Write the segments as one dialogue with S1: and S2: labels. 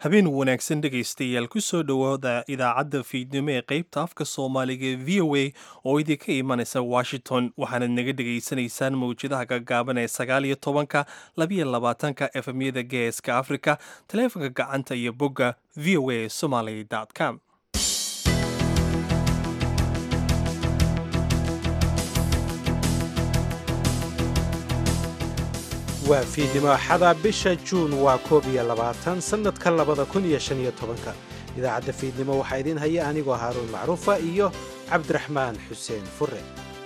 S1: habeen wanaagsan dhegaystayaal ku soo dhowaada idaacadda fiidnimo ee qaybta afka soomaaliga ee v o a oo idinka imanaysa washington waxaanad naga dhegaysanaysaan mawjadaha gaggaaban ee 19 22 efemyada geeska afrika taleefanka gacanta iyo bogga v o a somaly com.
S2: waa fiidnimo axada bisha juun waa 21 sannadka 2015 idaacadda fiidnimo waxaa idiin haya anigoo haaruun macruufa iyo cabdiraxmaan xuseen fure.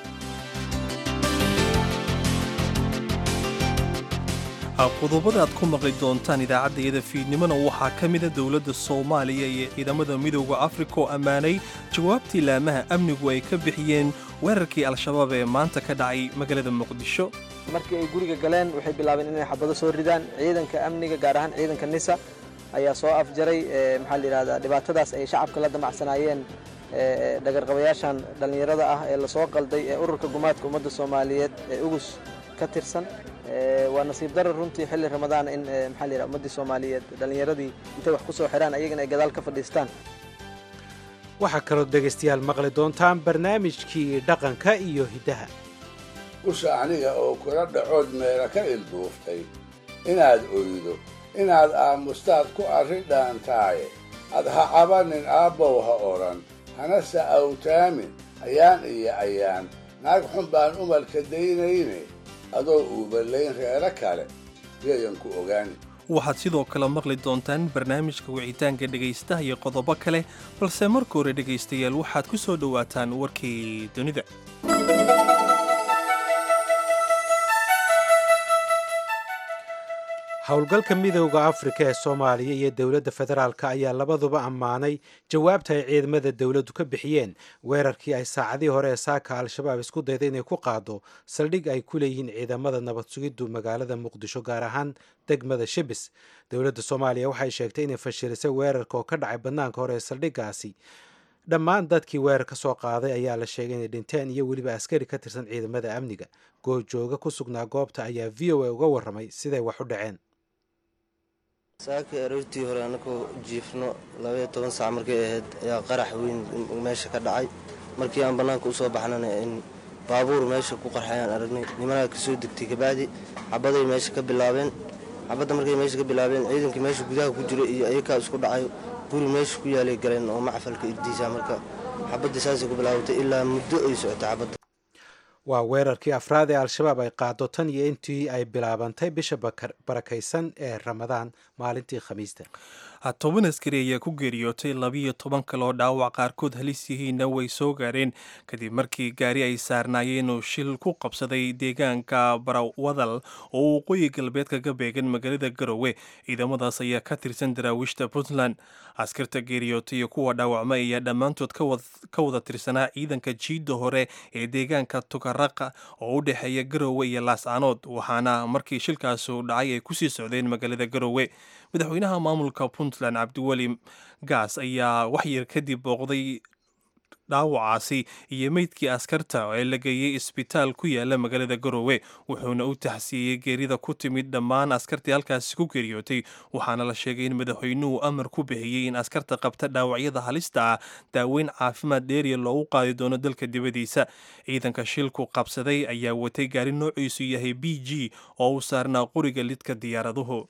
S1: qodobada aad ku maqli doontaan idaacaddayada fiidnimona waxaa ka mida dowladda soomaaliya iyo ciidamada midooda afrika oo ammaanay jawaabtii laamaha amnigu ay ka bixiyeen weerarkii al-shabaab ee maanta ka dhacay magaalada muqdisho.
S3: markii ay guriga galeen waxay bilaabeen inay xabado soo ridaan ciidanka amniga gaar ahaan ciidanka nisa ayaa soo afjaray maxaa la yidhahdaa dhibaatadaas ay shacabka la damacsanaayeen dhagarqabayaashan dhallinyarada ah ee lasoo qalday ee ururka gumaadka ummadda soomaaliyeed ee ugus ka tirsan. waa nasiib darar runtii xilli ramadaan in maxaa la yidhahdaa ummaddii soomaaliyeed dhallinyaradii intay wax ku soo xidhaan ayagana ay gadaal ka fadhiistaan.
S2: waxaa kaloo dhegaystayaal maqli doontaan barnaamijkii dhaqanka iyo hiddaha.
S4: usha aniga oo kula dhacood meela ka ilduuftay inaad oydo inaad aamustaad ku arrin dhaantaaye ad ha cabanin aabbow ha odhan hanase awtaamin ayaan iyo ayaan naag xun baan umalka daynayne adoo uuballayn reero kale yayan ku ogaani.
S1: waxaad sidoo kale maqli doontaan barnaamijka wicitaanka dhegaystaha iyo qodobo kale balse marka hore dhegaystayaal waxaad ku soo dhowaataan warkii dunida.
S2: howlgalka midowda afrika ee soomaaliya iyo dowladda federaalka ayaa labaduba ammaanay jawaabta ay ciidamada dowladdu ka bixiyeen weerarkii ay saacadihii hore ee saaka al-shabaab isku dayda inay ku qaado saldhig ay ku leeyihiin ciidamada nabad sugiddu magaalada muqdisho gaar ahaan degmada shibis. dowladda soomaaliya waxay sheegtay inay fashilisay weerarka oo ka dhacay bannaanka hore ee saldhiggaasi. dhammaan dadkii weerar ka soo qaaday ayaa la sheegay inay dhinteen iyo weliba askari ka tirsan ciidamada amniga. goojooga ku sugnaa goobta ayaa v o a uga warramay siday wax u dhaceen.
S5: saaka aroortii hore annagoo jiifno 12 saac markay ahayd ayaa qarax weyn meesha ka dhacay. markii aan bannaanka u soo baxnana in baabuur meesha ku qarxayaan aragnay. nimanaa ka soo degtay kabacdi xabaday meesha ka bilaabeen. xabadda markay meesha ka bilaabeen ciidankii meesha gudaha ku jira iyo ayakaa isku dhacayo guri meesha ku yaalay galeen oo macfalka irdiisa marka xabadda saasay ku bilaabatay ilaa muddo ay socotay xabadda.
S2: waa weerarkii afraad ee al-shabaab ay qaado tan iyo intii ay bilaabantay bisha barakaysan ee ramadaan maalintii khamiista.
S1: 10 askari ayaa ku geeriyootay 12 kaloo dhaawac qaarkood halis yihiinna way soo gaareen kadib markii gaari ay saarnaayeen oo shil ku qabsaday deegaanka barawadal oo waqooyi galbeedka ka beegan magaalada garowe. ciidamadaas ayaa ka tirsan daraawiishta puntland. askarta geeriyootay iyo kuwa dhaawacmay ayaa dhammaantood ka wada tirsanaa ciidanka jiidda hore ee deegaanka tukaraqa oo u dhexeeya garowe iyo laascaanood waxaana markii shilkaasu dhacay ay kusii socdeen magaalada garowe. madaxweynaha maamulka puntland cabdiweli gaas ayaa waxyar kadib booqday dhaawacaasi iyo meydkii askarta ee la geeyey isbitaal ku yaala magaalada garowe wuxuuna u taxsiiyey geerida ku timid dhammaan askartii halkaasi ku geeriyootay. waxaana la sheegay in madaxweynuhu amar ku bixiyey in askarta qabta dhaawacyada halista ah daaweyn caafimaad dheeriya loogu qaadi doono dalka dibadiisa. ciidanka shilku qabsaday ayaa watay gaari noociisu yahay b g oo u saarnaa qoriga lidka diyaaraduhu.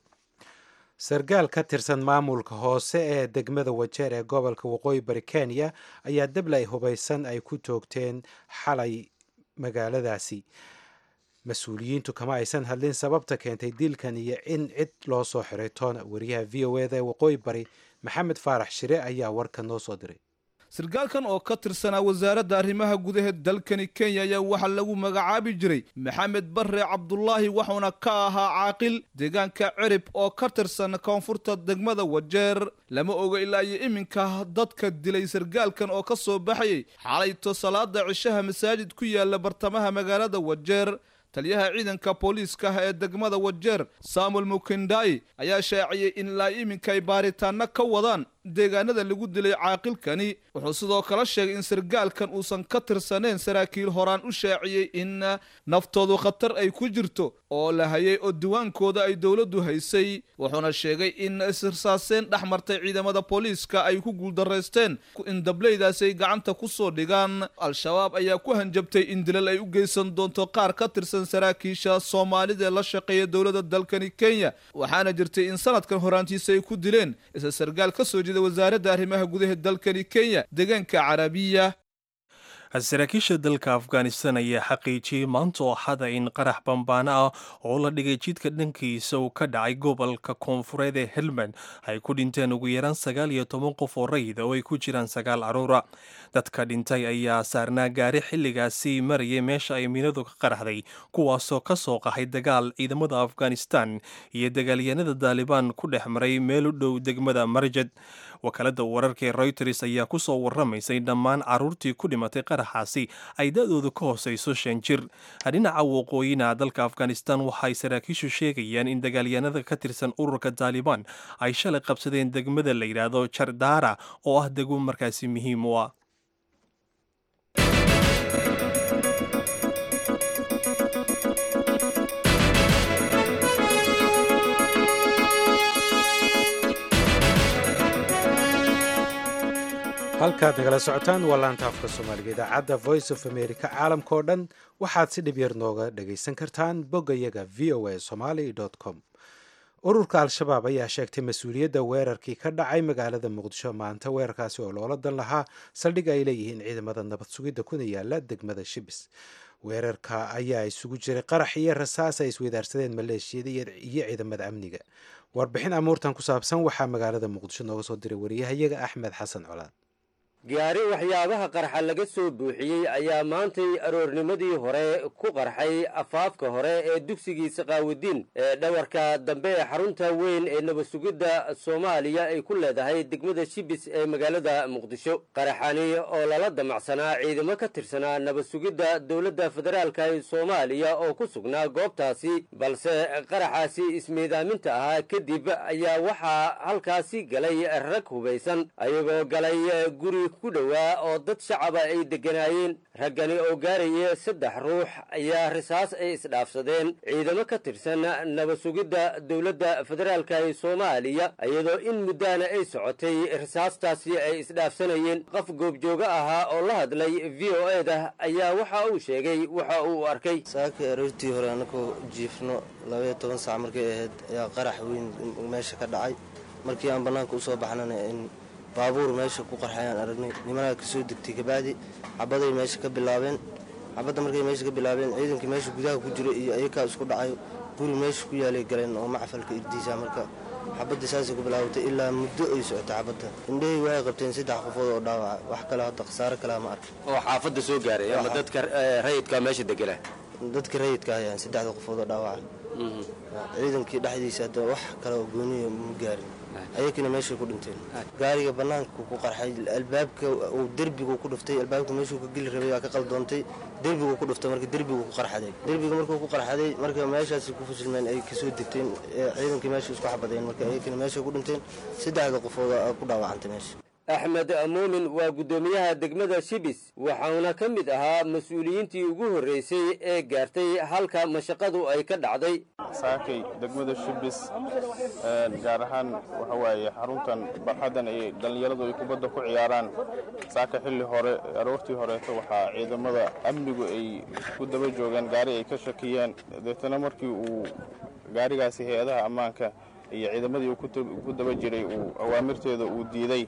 S2: sargaal ka tirsan maamulka hoose ee degmada wajeer ee gobolka waqooyi bari kenya ayaa dablay hubaysan ay ku toogteen xalay magaaladaasi. mas-uuliyiintu kama aysan hadlin sababta keentay dilkan iyo in cid loo soo xiray toona. wariyaha v o eda ee waqooyi bari maxamed faarax shire ayaa warka noo soo diray.
S6: sarkaalkan oo ka tirsanaa wasaaradda arrimaha gudaha dalkani kenya ayaa waxaa lagu magacaabi jiray maxamed barre cabdulaahi waxuuna ka ahaa caaqil deegaanka cirib oo ka tirsan koonfurta degmada wajeer. lama oga ilaa iyo iminka dadka dilay sarkaalkan oo ka soo baxayay xalayto salaada cishaha masaajid ku yaala bartamaha magaalada wajeer. taliyaha ciidanka booliiska ee degmada wajeer samuel mukindai ayaa shaaciyey in ilaa iminka ay baaritaano ka wadaan deegaanada lagu dilay caaqilkani. wuxuu sidoo kale sheegay in sargaalkan uusan ka tirsaneen saraakiil horaan u shaaciyey in naftoodu khatar ay ku jirto oo la hayay oo diwaankooda ay dowladdu haysay. wuxuuna sheegay in isirsaaseen dhex martay ciidamada booliiska ay ku guuldaraysteen in dableydaasi ay gacanta ku soo dhigaan. al-shabaab ayaa ku hanjabtay in dilal ay u geysan doonto qaar ka tirsan saraakiisha soomaalida ee la shaqeeya dowladda dalkani Kenya. waxaana jirtay in sanadkan horaantiisa ay ku dileen isla sargaal ka soo jeeda wasaaradda arrimaha gudaha dalkani Kenya deegaanka Carabiya.
S1: saraakiisha dalka Afghanistan ayaa xaqiijiyey maanta oo xada in qarax bambaana ah oo la dhigay jidka dhankiisa uu ka dhacay gobolka koonfureed ee Helmand ay ku dhinteen ugu yaraan 19 qof oo rayid oo ay ku jiraan 9 caruura. dadka dhintay ayaa saarnaa gaari xilligaasi marayay meesha ay miinadu ka qaraxday, kuwaasoo ka soo qaxay dagaal ciidamada Afghanistan iyo dagaalyahanada Taliban ku dhex maray meel u dhow degmada Marjad. wakaalada wararka ee Reuters ayaa ku soo warramaysay dhammaan caruurtii ku dhimatay qaraxaasi ay da'doodu ka hooseyso 5 jir. dhinaca waqooyina dalka Afghanistan waxay saraakiishu sheegayaan in dagaalyahanada ka tirsan ururka Taliban ay shalay qabsadeen degmada la yiraahdo Chardara oo ah degmo markaasi muhiim u ah.
S2: halkaad nagala socotaan waa laanta afka soomaaliga idaacadda voice of america. caalamka oo dhan waxaad si dhib yar nooga dhagaysan kartaan boggayaga voa somali com. ururka al-shabaab ayaa sheegtay mas-uuliyadda weerarkii ka dhacay magaalada muqdisho maanta. weerarkaasi oo loola dan lahaa saldhig ay leeyihiin ciidamada nabad sugidda kuna yaala degmada shibis. weerarka ayaa isugu jiray qarax iyo rasaas ay isweydaarsadeen maleeshiyada iyo ciidamada amniga. warbixin amuurtan ku saabsan waxaa magaalada muqdisho nooga soo diray wariyahayaga axmed xasan colaad.
S7: gaari waxyaabaha qarxa laga soo buuxiyey ayaa maantay aroornimadii hore ku qarxay afaafka hore ee dugsigii Saqaawudiin ee dhawarka dambe ee xarunta weyn ee nabad sugidda Soomaaliya ay ku leedahay degmada Shibis ee magaalada Muqdisho. qaraxani oo lala damacsanaa ciidamo ka tirsanaa nabad sugidda dowladda federaalka ee Soomaaliya oo ku sugnaa goobtaasi, balse qaraxaasi ismiidaaminta ahaa kadib ayaa waxaa halkaasi galay rag hubaysan ayagoo galay guri ku dhawaa oo dad shacaba ay deganaayeen. raggani oo gaaraya 3 ruux ayaa risaas ay isdhaafsadeen ciidamo ka tirsan nabad sugidda dowladda federaalka ee Soomaaliya, iyadoo in muddana ay socotay risaastaasi ay isdhaafsanayeen. qof goobjooga ahaa oo la hadlay VOA-da ayaa waxa uu sheegay waxa uu arkay.
S5: saaka aroortii hore anako jiifno 12 saac markay ahayd ayaa qarax weyn meesha ka dhacay. markii aan banaanka u soo baxnana in baabuur meesha ku qarxayaan aragnay. nimanka ka soo degtay kabaadi xabaday meesha ka bilaabeen. xabada markay meesha ka bilaabeen ciidankii meesha gudaha ku jiro iyo ayaga isku dhacay guri meesha ku yaalay galeen oo macfalka irdiisa. marka xabada saasi ku bilaawtay ilaa muddo ay socotay xabada. indhahay waxay qabteen 3 qofood oo dhaawac. wax kale hadda khasaare kale ma arkin
S7: oo xaafada soo gaaray ama dadka rayidka meesha degala.
S5: dadka rayidka ayaan 3 qofood oo dhaawac. ciidankii dhaxdiisa hadda wax kale oo gooniyo ma gaarin. ayakina meesha ku dhinteen. gaariga banaanka ku qarxay albaabka uu derbiga ku dhuftay. albaabka meesha ku geli rabay waa ka qaldoontay. derbiga ku dhuftay markii derbiga ku qarxaday. derbiga markuu ku qarxaday markii meeshaas ku fashilmeen ay ka soo degteen ciidankii meesha isku xabadeen. markii ayakina meesha ku dhinteen 3 qofood ku dhaawacantay meesha.
S7: axmed muumin waa guddoomiyaha degmada Shibis, waxaana ka mid ahaa mas-uuliyiintii ugu horreysay ee gaartay halka mashaqadu ay ka dhacday.
S8: saakay degmada Shibis gaar ahaan waxa waaye xaruntan barxadan ay dhalinyaradu ay kubadda ku ciyaaraan. saaka xilli hore aroortii horeeto waxaa ciidamada amnigu ay ku daba joogaan gaari ay ka shakiyeen. deetana markii uu gaarigaasi hay'adaha ammaanka iyo ciidamadii ku daba jiray uu awaamirteeda uu diiday,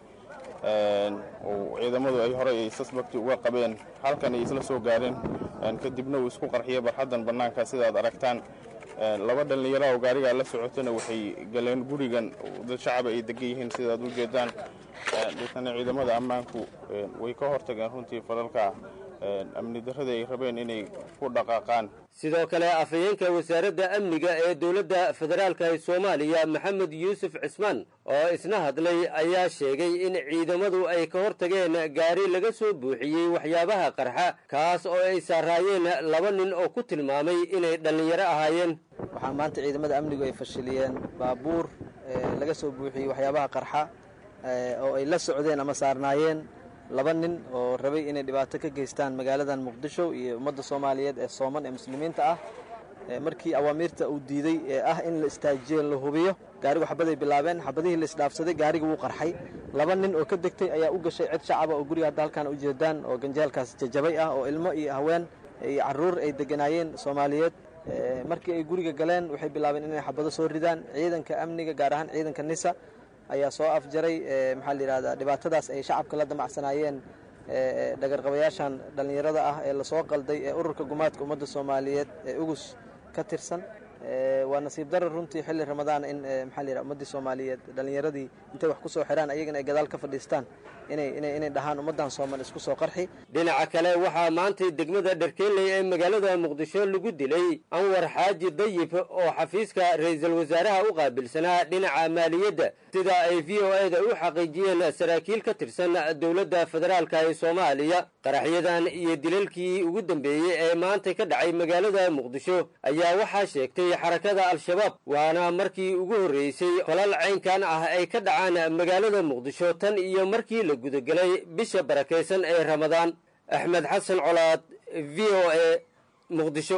S8: ciidamadu ay hore ay suspect uga qabeen halkan ay isla soo gaareen. kadibna uu isku qarxiyay barxadan banaanka sida aad aragtaan. 2 dhalinyaro oo gaariga la socotana waxay galeen gurigan dad shacab ay degan yihiin sida aad u jeedaan. dadkana ciidamada ammaanku way ka hortageen runtii falalka amni darrada ay rabeen inay ku dhaqaaqaan.
S7: sidoo kale afhayeenka wasaaradda amniga ee dowladda federaalka ee Soomaaliya Maxamed Yuusuf Cismaan oo isna hadlay ayaa sheegay in ciidamadu ay ka hortageen gaari laga soo buuxiyey waxyaabaha qarxa kaas oo ay saaraayeen 2 nin oo ku tilmaamay inay dhalinyaro ahaayeen.
S3: waxaa maanta ciidamada amnigu ay fashiliyeen baabuur laga soo buuxiyey waxyaabaha qarxa oo ay la socdeen ama saarnaayeen 2 nin oo rabay inay dhibaato ka geystaan magaaladan Muqdisho iyo ummadda Soomaaliyeed ee Sooman ee muslimiinta ah markii awaamiirta uu diiday ee ah in la istaajiyo la hubiyo gaarigu xabaday bilaabeen xabadihii la isdhaafsaday gaarigu wuu qarxay 2 nin oo ka degtay ayaa u gashay cid shacab oo guriga hadda halkan u jeedaan oo ganjeelkaas jajabay ah oo ilmo iyo haween iyo caruur ay deganaayeen Soomaaliyeed markii ay guriga galeen waxay bilaabeen inay xabado soo ridaan ciidanka amniga gaar ahaan ciidanka nisa ayaa soo afjaray maxaa la yiraahdaa dhibaatadaas ay shacabka la damacsanayeen dhagarqabayaashan dhalinyarada ah ee la soo qalday ee ururka gumaadka ummadda Soomaaliyeed ee ugus ka tirsan waa nasiib darro runtii xilli Ramadaan in maxaa la yiraahdaa ummadda Soomaaliyeed dhalinyaradii intay wax ku soo xiraan ayagana ay gadaal ka fadhiistaan inay dhahaan ummadan Soomaaliyeed isku soo qarxi.
S7: dhinaca kale waxaa maanta degmada Dharkeeley ee magaalada Muqdisho lagu dilay Anwar Xaaji Dayib oo xafiiska ra'iisul wasaaraha u qaabilsanaa dhinaca maaliyadda sida ay VOA-da u xaqiijiyeen saraakiil ka tirsan dowladda federaalka ee Soomaaliya. qaraxyadan iyo dilalkii ugu dambeeyay ee maanta ka dhacay magaalada Muqdisho ayaa waxaa sheegtay xarakada Al-Shabaab waana markii ugu horeysay falal caynkan ah ay ka dhacaan magaalada Muqdisho tan iyo markii la gudagalay bisha barakeysan ee Ramadaan. Axmed Xasan Colaad, VOA, Muqdisho.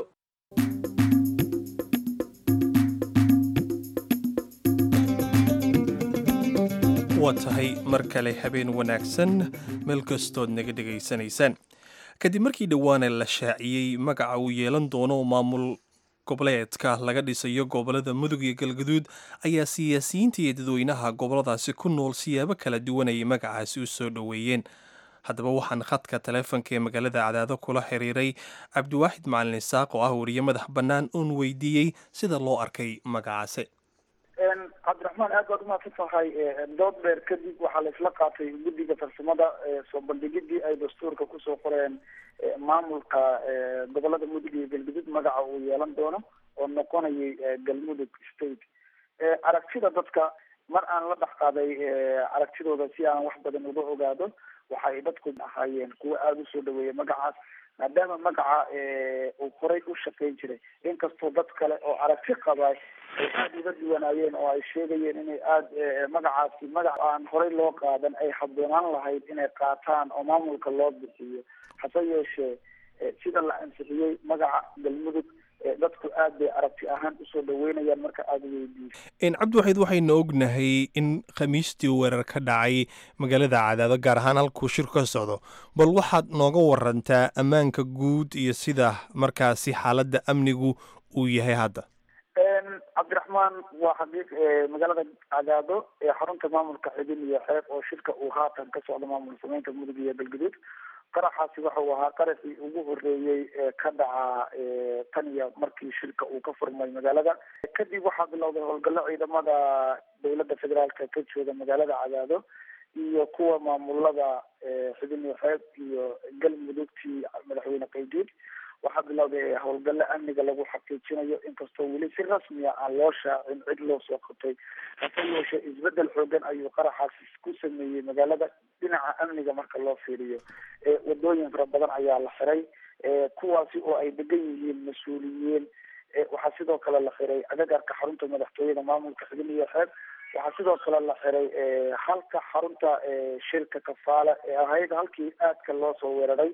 S1: waa tahay mar kale habeen wanaagsan meel kastood naga dhegaysanaysaan kadib markii dhowaana la shaaciyey magaca uu yeelan doono maamul goboleedka laga dhisayo gobolada Mudug iyo Galgaduud ayaa siyaasiyiinta iyo dadweynaha goboladaasi ku nool siyaabo kala duwan ay magacaasi u soo dhoweeyeen. haddaba waxaan khadka taleefanka ee magaalada Cadaado kula xiriiray Cabdiwaaxid Macalin Isaaq oo ah wariye madax bannaan uun weydiiyey sida loo arkay magacaasi.
S9: cabdiraxmaan aad baad umahadsan tahay dood dheer kadib waxaa la isla qaatay guddiga farsamada soo bandhigidii ay dastuurka kusoo qoreen maamulka gobolada Mudug iyo Galgaduud magaca uu yeelan doono oo noqonayay Galmudug State. aragtida dadka mar aan la dhex qaaday aragtidooda si aan wax badan uga ogaado waxay dadku ahaayeen kuwa aada u soo dhaweeyay magacaas maadaama magaca uu horay u shaqayn jiray inkastoo dad kale oo aragti qabay ay aada uga duwanaayeen oo ay sheegayeen inay aada magacaasi magac aan horay loo qaadan ay habboonaan lahayd inay qaataan oo maamulka loo bixiyo hase yeeshee sida la ansixiyey magaca Galmudug dadku aad bay aragti ahaan usoo dhaweynayaan marka aada weydiisay.
S1: Cabdiwaxid waxaynu ognahay in khamiistii weerar ka dhacay magaalada Cadaado gaar ahaan halkuu shirku ka socdo bal waxaad nooga warantaa ammaanka guud iyo sida markaasi xaaladda amnigu uu yahay hadda.
S9: cabdiraxmaan waa xaqiiq magaalada Cadaado ee xarunta maamulka xidin iyo xeeb oo shirka uu haatan ka socdo maamul sameynta Mudug iyo Galgaduud qaraxaasi waxa uu ahaa qaraxii ugu horeeyey ka dhaca tan iyo markii shirka uu ka furmay magaalada kadib waxaa bilowday howlgallo ciidamada dowladda federaalka ka jooga magaalada Cadaado iyo kuwa maamulada xidin iyo xeeb iyo Galmudugtii madaxweyne Qaydiid waxaa bilowday howlgallo amniga lagu xaqiijinayo inkastoo weli si rasmi ah aan loo shaacin cid loo soo qabtay hase yeeshee isbedel xoogan ayuu qaraxaasi ku sameeyey magaalada dhinaca amniga marka loo fiiriyo wadooyin fara badan ayaa la xiray kuwaasi oo ay degan yihiin mas-uuliyiin waxaa sidoo kale la xiray agagarka xarunta madaxtooyada maamulka xidin iyo xeeb waxaa sidoo kale la xiray halka xarunta shirka Kafaala ee ahayd halkii aadka loo soo weeraray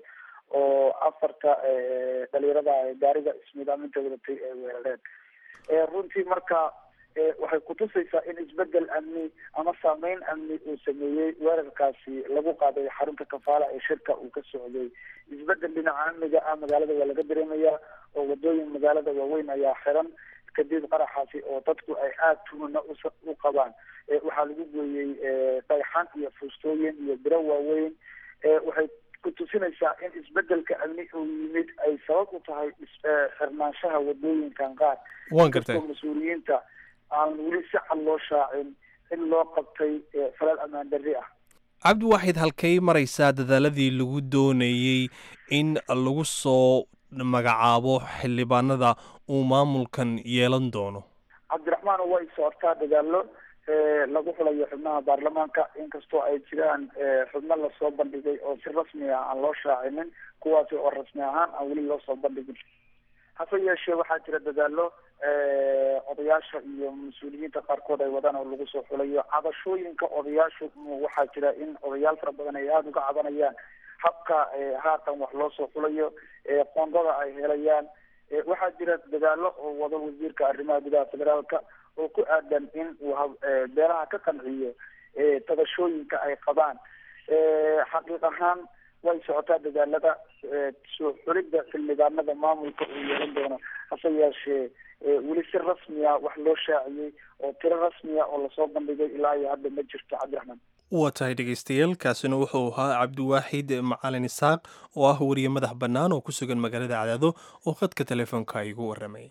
S9: oo 4 dhalinyarada gaariga ismidaaminta wadatay ay weerareen runtii marka waxay ku tusaysaa in isbedel amni ama saameyn amni uu sameeyey weerarkaasi lagu qaaday xarunta Kafaala ee shirka uu ka socday isbedel dhinaca amniga ah magaalada waa laga dareemayaa oo wadooyin magaalada waaweyn ayaa xiran kadib qaraxaasi oo dadku ay aada tuhuna u qabaan waxaa lagu gooyey dhagxaan iyo fuustooyin iyo biro waaweyn waxay ku tusinaysaa in isbedelka amni uu yimid ay sabab u tahay xirnaanshaha wadooyinkan qaar
S1: waan gartay
S9: mas-uuliyiinta aan weli si cad loo shaacin in loo qabtay falal ammaan darri ah.
S1: Cabdiwaxid halkay maraysaa dadaaladii lagu doonayey in lagu soo magacaabo xildhibaanada uu maamulkan yeelan doono.
S9: cabdiraxmaan way socotaa dadaalo lagu xulayo xubnaha baarlamaanka inkastoo ay jiraan xubno lasoo bandhigay oo si rasmi ah aan loo shaacinin kuwaasi oo rasmi ahaan aan weli loo soo bandhigin hase yeeshee waxaa jira dadaalo odayaasha iyo mas-uuliyiinta qaarkood ay wadaan oo lagu soo xulayo cabashooyinka odayaashu waxaa jira in odayaal fara badan ay aada uga cabanayaan habka haatan wax loo soo xulayo qoondada ay helayaan waxaa jira dadaalo oo wada wasiirka arrimaha gudaha federaalka oo ku aadan in uu beelaha ka qanciyo tabashooyinka ay qabaan xaqiiq ahaan way socotaa dadaalada soo xulidda xildhibaanada maamulka uu yeelan doono hase yeeshee weli si rasmiya wax loo shaaciyey oo tiro rasmiya oo lasoo bandhigay ilaa iyo hadda ma jirto cabdiraxmaan
S1: waa tahay dhegaystayaal kaasina wuxuu ahaa cabdiwaaxid macalin isaaq oo ah wariye madax bannaan oo ku sugan magaalada cadaado oo khadka telefoonka igu warramay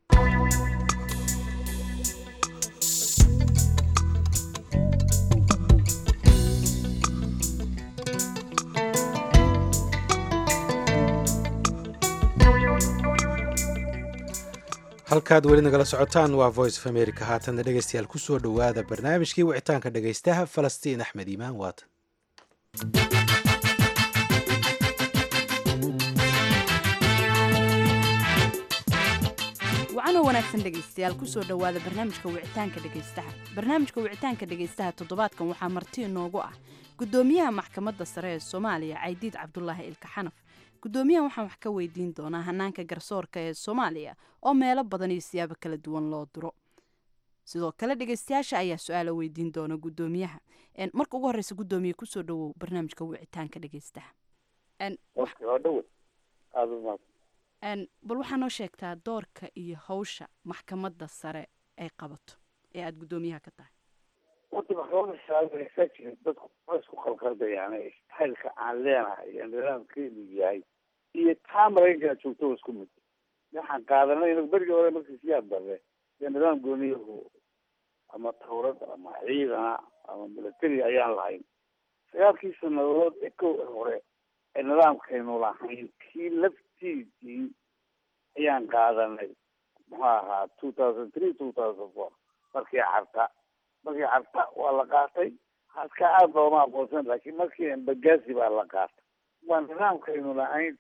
S2: halkaad weli nagala socotaan waa voice of america haatanna dhegaystayaal ku soo dhowaada barnaamijkii wicitaanka dhegaystaha falastiin axmed iimaan waatan
S10: wacanoo wanaagsan dhegaystayaal kusoo dhowaada barnaamijka wicitaanka dhegaystaha barnaamijka wicitaanka dhegaystaha toddobaadkan waxaa marti inoogu ah gudoomiyaha maxkamadda sare ee soomaaliya caydiid cabdulaahi ilka xanaf gudoomiyahan waxaan wax ka weydiin doonaa hanaanka garsoorka ee soomaaliya oo meelo badan iyo siyaabo kala duwan loo diro sidoo kale dhegaystayaasha ayaa su-aalo weydiin doona gudoomiyaha marka ugu horeysa gudoomiye kusoo dhawow barnaamijka wicitaanka dhegaystaha bal waxaa noo sheegtaa doorka iyo hawsha maxkamadda sare ay qabato ee aada gudoomiyaha ka tahay
S11: horta maxkamadda sare dadku isku qalqaldayaan istaylka aan leenahay iyo nidaamkeedu yahay iyo taa maraykanka joogto isku mid waxaan qaadanay inagu berigii hore markii siyaad darre iyo nidaam gooniyahu ama tawrad ama ciidana ama milatari ayaan lahayn 9 sanadood ee kow hore ee nidaamkaynu lahayn kii laftiisii ayaan qaadanay muxuu ahaa 2003-2004 markii carta waa la qaatay haska aad looma aqoonsan laakiin markii embagaasi baa la qaatay waa nidaamkaynu lahayn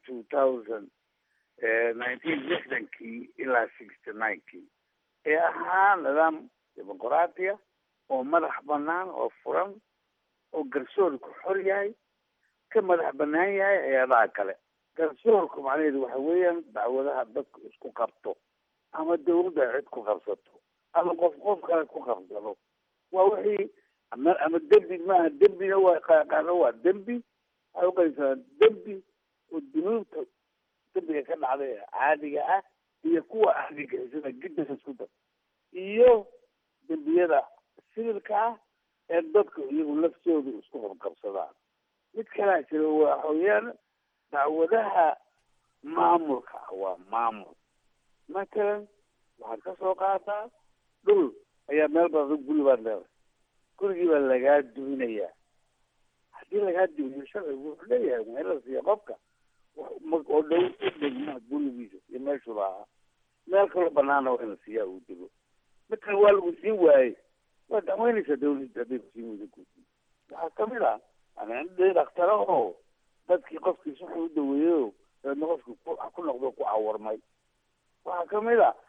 S11: 1960 ilaa 69 ee ahaa nidaam dimuqraatiya oo madax banaan oo furan oo garsoorku xor yahay ka madax banaan yahay hay-adaha kale garsoorku macnaheedu waxa weeyaan dacwadaha dadku isku qabto ama dawladda cid ku qabsato ama qof kale ku qabsado waa wixii ama dembi maaha dembina waa qaano waa dembi waxay uqaybsanaa dembi oo dunuubta dembiga ka dhacday ee caadiga ah iyo kuwa ahligaxisada giddaga isku dar iyo dembiyada sibilka ah ee dadku iyagu laftoodu isku qabqabsadaan mid kalaa jira waa hooyaan dacwadaha maamulka ah waa maamul matalan waxaad ka soo qaataa dhul ayaa meel badan guri baad leedahay gurigii baa lagaa duminayaa haddii lagaa duminayo sharcigu wuxuu leeyahay meela siiya qofka oo dhow u dhegmaa gurigiisa iyo meeshuu lahaa meel kaloo banaana waa in la siiyaa uu dego midkan waa lagu siin waayey waa dacweynaysaa dawladda hadday kusiin weyda gusi waxaa kamid ah dhaktara oo dadkii qofkiis wuxuu u daweeyo dabeedna qofki ku noqdo ku cawarmay waxaa kamid a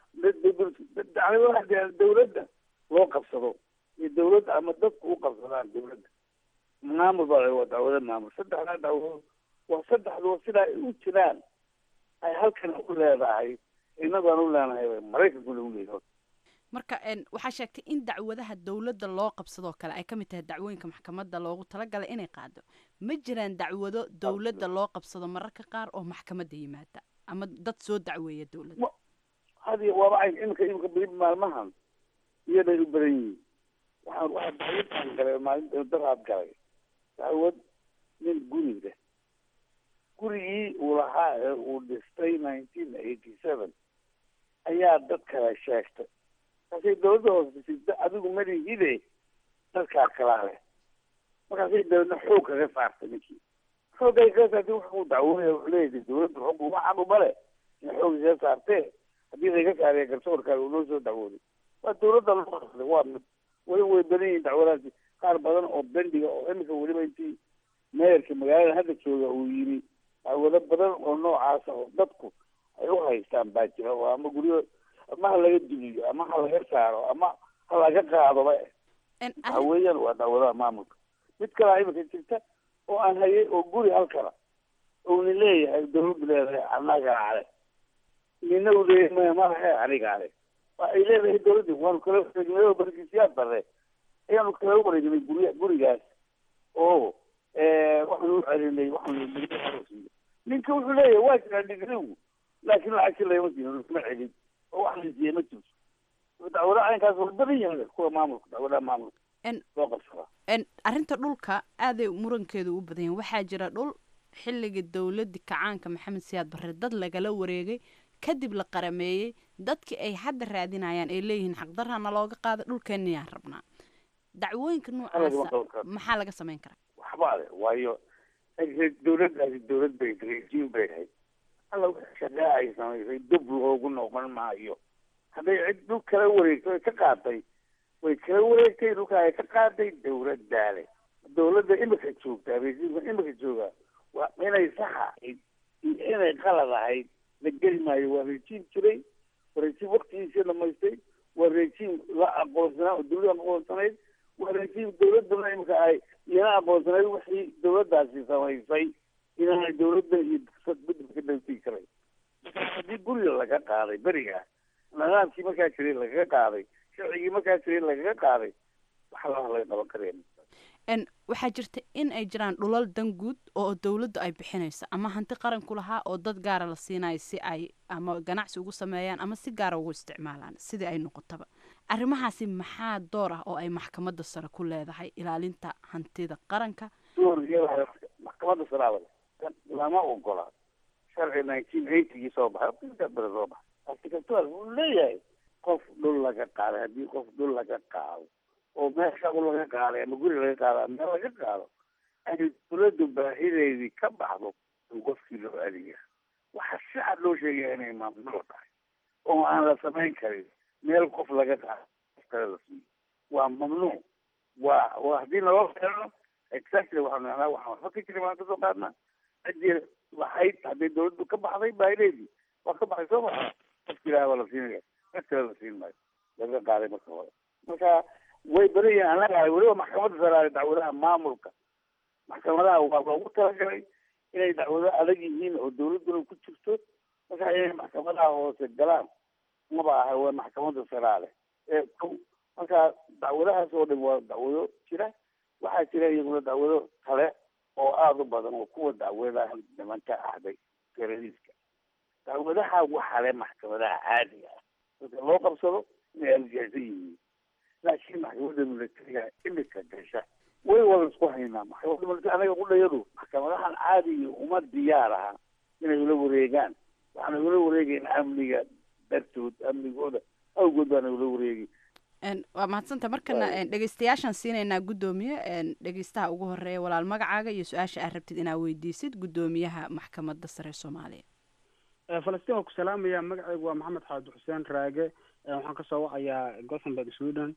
S11: dawladda loo qabsado iyo dawladda ama dadku u qabsadaan dawladda maamul baa dacwada maamul saddexdaa dacwadood waa saddexduba sidaa ay u jiraan ay halkan u leedahay inagaan u leenahay maraykankuna u leeyahay
S10: marka waxaa sheegtay in dacwadaha dawladda loo qabsadoo kale ay ka mid tahay dacwooyinka maxkamadda loogu talagalay inay qaado ma jiraan dacwado dawladda loo qabsado mararka qaar oo maxkamadda yimaada ama dad soo dacweeya dawladda
S11: hadi waaba ay imika beri maalmahan iyaday u badan yihiin waxaa dacwadaan galay maalinta daraad galay dacwad nin guri leh gurigii uu lahaa ee uu dhistay 1987 ayaa dad kale sheegtay markaasay dawladda hoosbisida adigu malihide dadkaa kalaa leh markaasay dawladna xoog kaga saartay ninkii xoogay kaga saartay wuxuu dacwooya wuxuu leeyahay dawladda xoog uma xaquma leh in xoog kaga saartee haddii laga saaraya garsoorka uu noo soo dacwooday waa dawladda loo qabsaday waa mid weli way badan yihiin dacwadaasi qaar badan oo bendiga oo imika weliba intii meerka magaalada hadda jooga uu yimi dacwado badan oo noocaasa oo dadku ay u haystaan baa jira oo ama guryo ama ha laga dumiyo ama ha laga saaro ama ha laga qaadoba waxa weeyaan waa dacwadaha maamulka mid kalaa imika jirta oo aan hayay oo guri halkana uuna leeyahay dawladdu leedahay annagaa le nina u leeyahay malahe anigaa le waa ay leedahay dawladdi waanu kala wareegnay barkiisiyaad bare ayaanu kala wareegnay gurigaas oo waxaanu u celinay waxaanu ninka wuxuu leeyahay waa jiraa digrigu laakiin lacagti lama jirin ma celin oo wax la siiyey ma jirto dacwadaha caynkaas waa badan yahay kuwa maamulka dacwadaha maamulka loo qabsadaa
S10: arrinta dhulka aaday murankeedu u badan yahay waxaa jira dhul xilligii dowladii kacaanka maxamed siyaad barre dad lagala wareegay kadib la qarameeyey dadkii ay hadda raadinayaan ay leeyihiin xaqdarana looga qaada dhulkeeniyaan rabnaa dacwooyinka noocaasa maxaa laga samayn karaa
S11: waxba le waayo dawladdaasi dawlad bay rejiim bay ahayd alla shaqaa ay samaysay dib loogu noqon maayo hadday cid dhul kala wareegto ay ka qaaday way kala wareegtay dhulka ay ka qaaday dawladdaale dawladda imika joogtaa rejiimka imika joogaa waa inay sax ahayd iyo inay qalad ahayd la geli maayo waa rejiim jiray waa rejiim waktigiisii dhamaystay waa rejiim la aqoonsanaa oo dawladda aqoonsanayd waa rejiim dawladdana imika ay iyana aqoonsanayd wixii dawladdaasi samaysay inaanay dawladda iyo bedel ka dhawtii karay haddii guriga laga qaaday beriga nidaamkii markaa jiray lagaga qaaday sharcigii markaa jiray lagaga qaaday waxa laga qaban karaya
S10: waxaa jirta in ay jiraan dhulal dan guud oo dawladdu ay bixinayso ama hanti qaranku lahaa oo dad gaara la siinayo si ay ama ganacsi ugu sameeyaan ama si gaara ugu isticmaalaan sidii ay noqotaba arrimahaasi maxaa door ah oo ay maxkamadda sare ku leedahay ilaalinta hantida qaranka
S11: maxkamadda sare lama ogola sharci 1980 soo baxay soo baxay article uu leeyahay qof dhul laga qaaday haddii qof dhul laga qaado oo meesha laga qaaday ama guri laga qaado ama laga qaado ay dawladdu baahideedii ka baxdo qofkii loo adeega waxa si cad loo sheegaya inay mamnuuc tahay oo aan la samayn karin meel qof laga qaado kale la siiyo waa mamnuuc waa haddii naloo keeno exactly waxaan ka jiray waan kasoo qaadnaa cidii waxay hadday dawladdu ka baxday baahideedii waa ka baxay soo maxa qofki ilaah waa la siinaya mid kale la siin maayo laga qaaday marka hore marka way badan yihiin annaga weliba maxkamadda sare dacwadaha maamulka maxkamadaha waa loogu talagalay inay dacwado adag yihiin oo dawladduna ku jirto marka inay maxkamadaha hoose galaan maba aha waa maxkamadda sare marka dacwadahaas oo dhan waa dacwado jira waxaa jira iyaguna dacwado kale oo aada u badan oo kuwa dacwadaha nimanka ahday teroriska dacwadaha waxaa le maxkamadaha caadiga ah marka loo qabsado inay aljaazan yihiin laakiin maxkamadda militariga imika gasha way wada isku haynaa maxkamadda militari anaga qudhayadu maxkamadahan caadiga uma diyaar aha inay ula wareegaan waxaana ula wareegayn amniga dartood amnigooda awgood baana ula wareegi
S10: waa mahadsanta markana dhegeystayaashaan siinaynaa guddoomiye dhegeystaha ugu horeeya walaal magacaaga iyo su-aasha aad rabtid inaad weydiisid guddoomiyaha maxkamadda sare soomaaliya
S12: falastiin waa ku salaamaya magacaygu waa maxamed xaadi xuseen raage waxaan kasoo wacayaa gothenburg sweden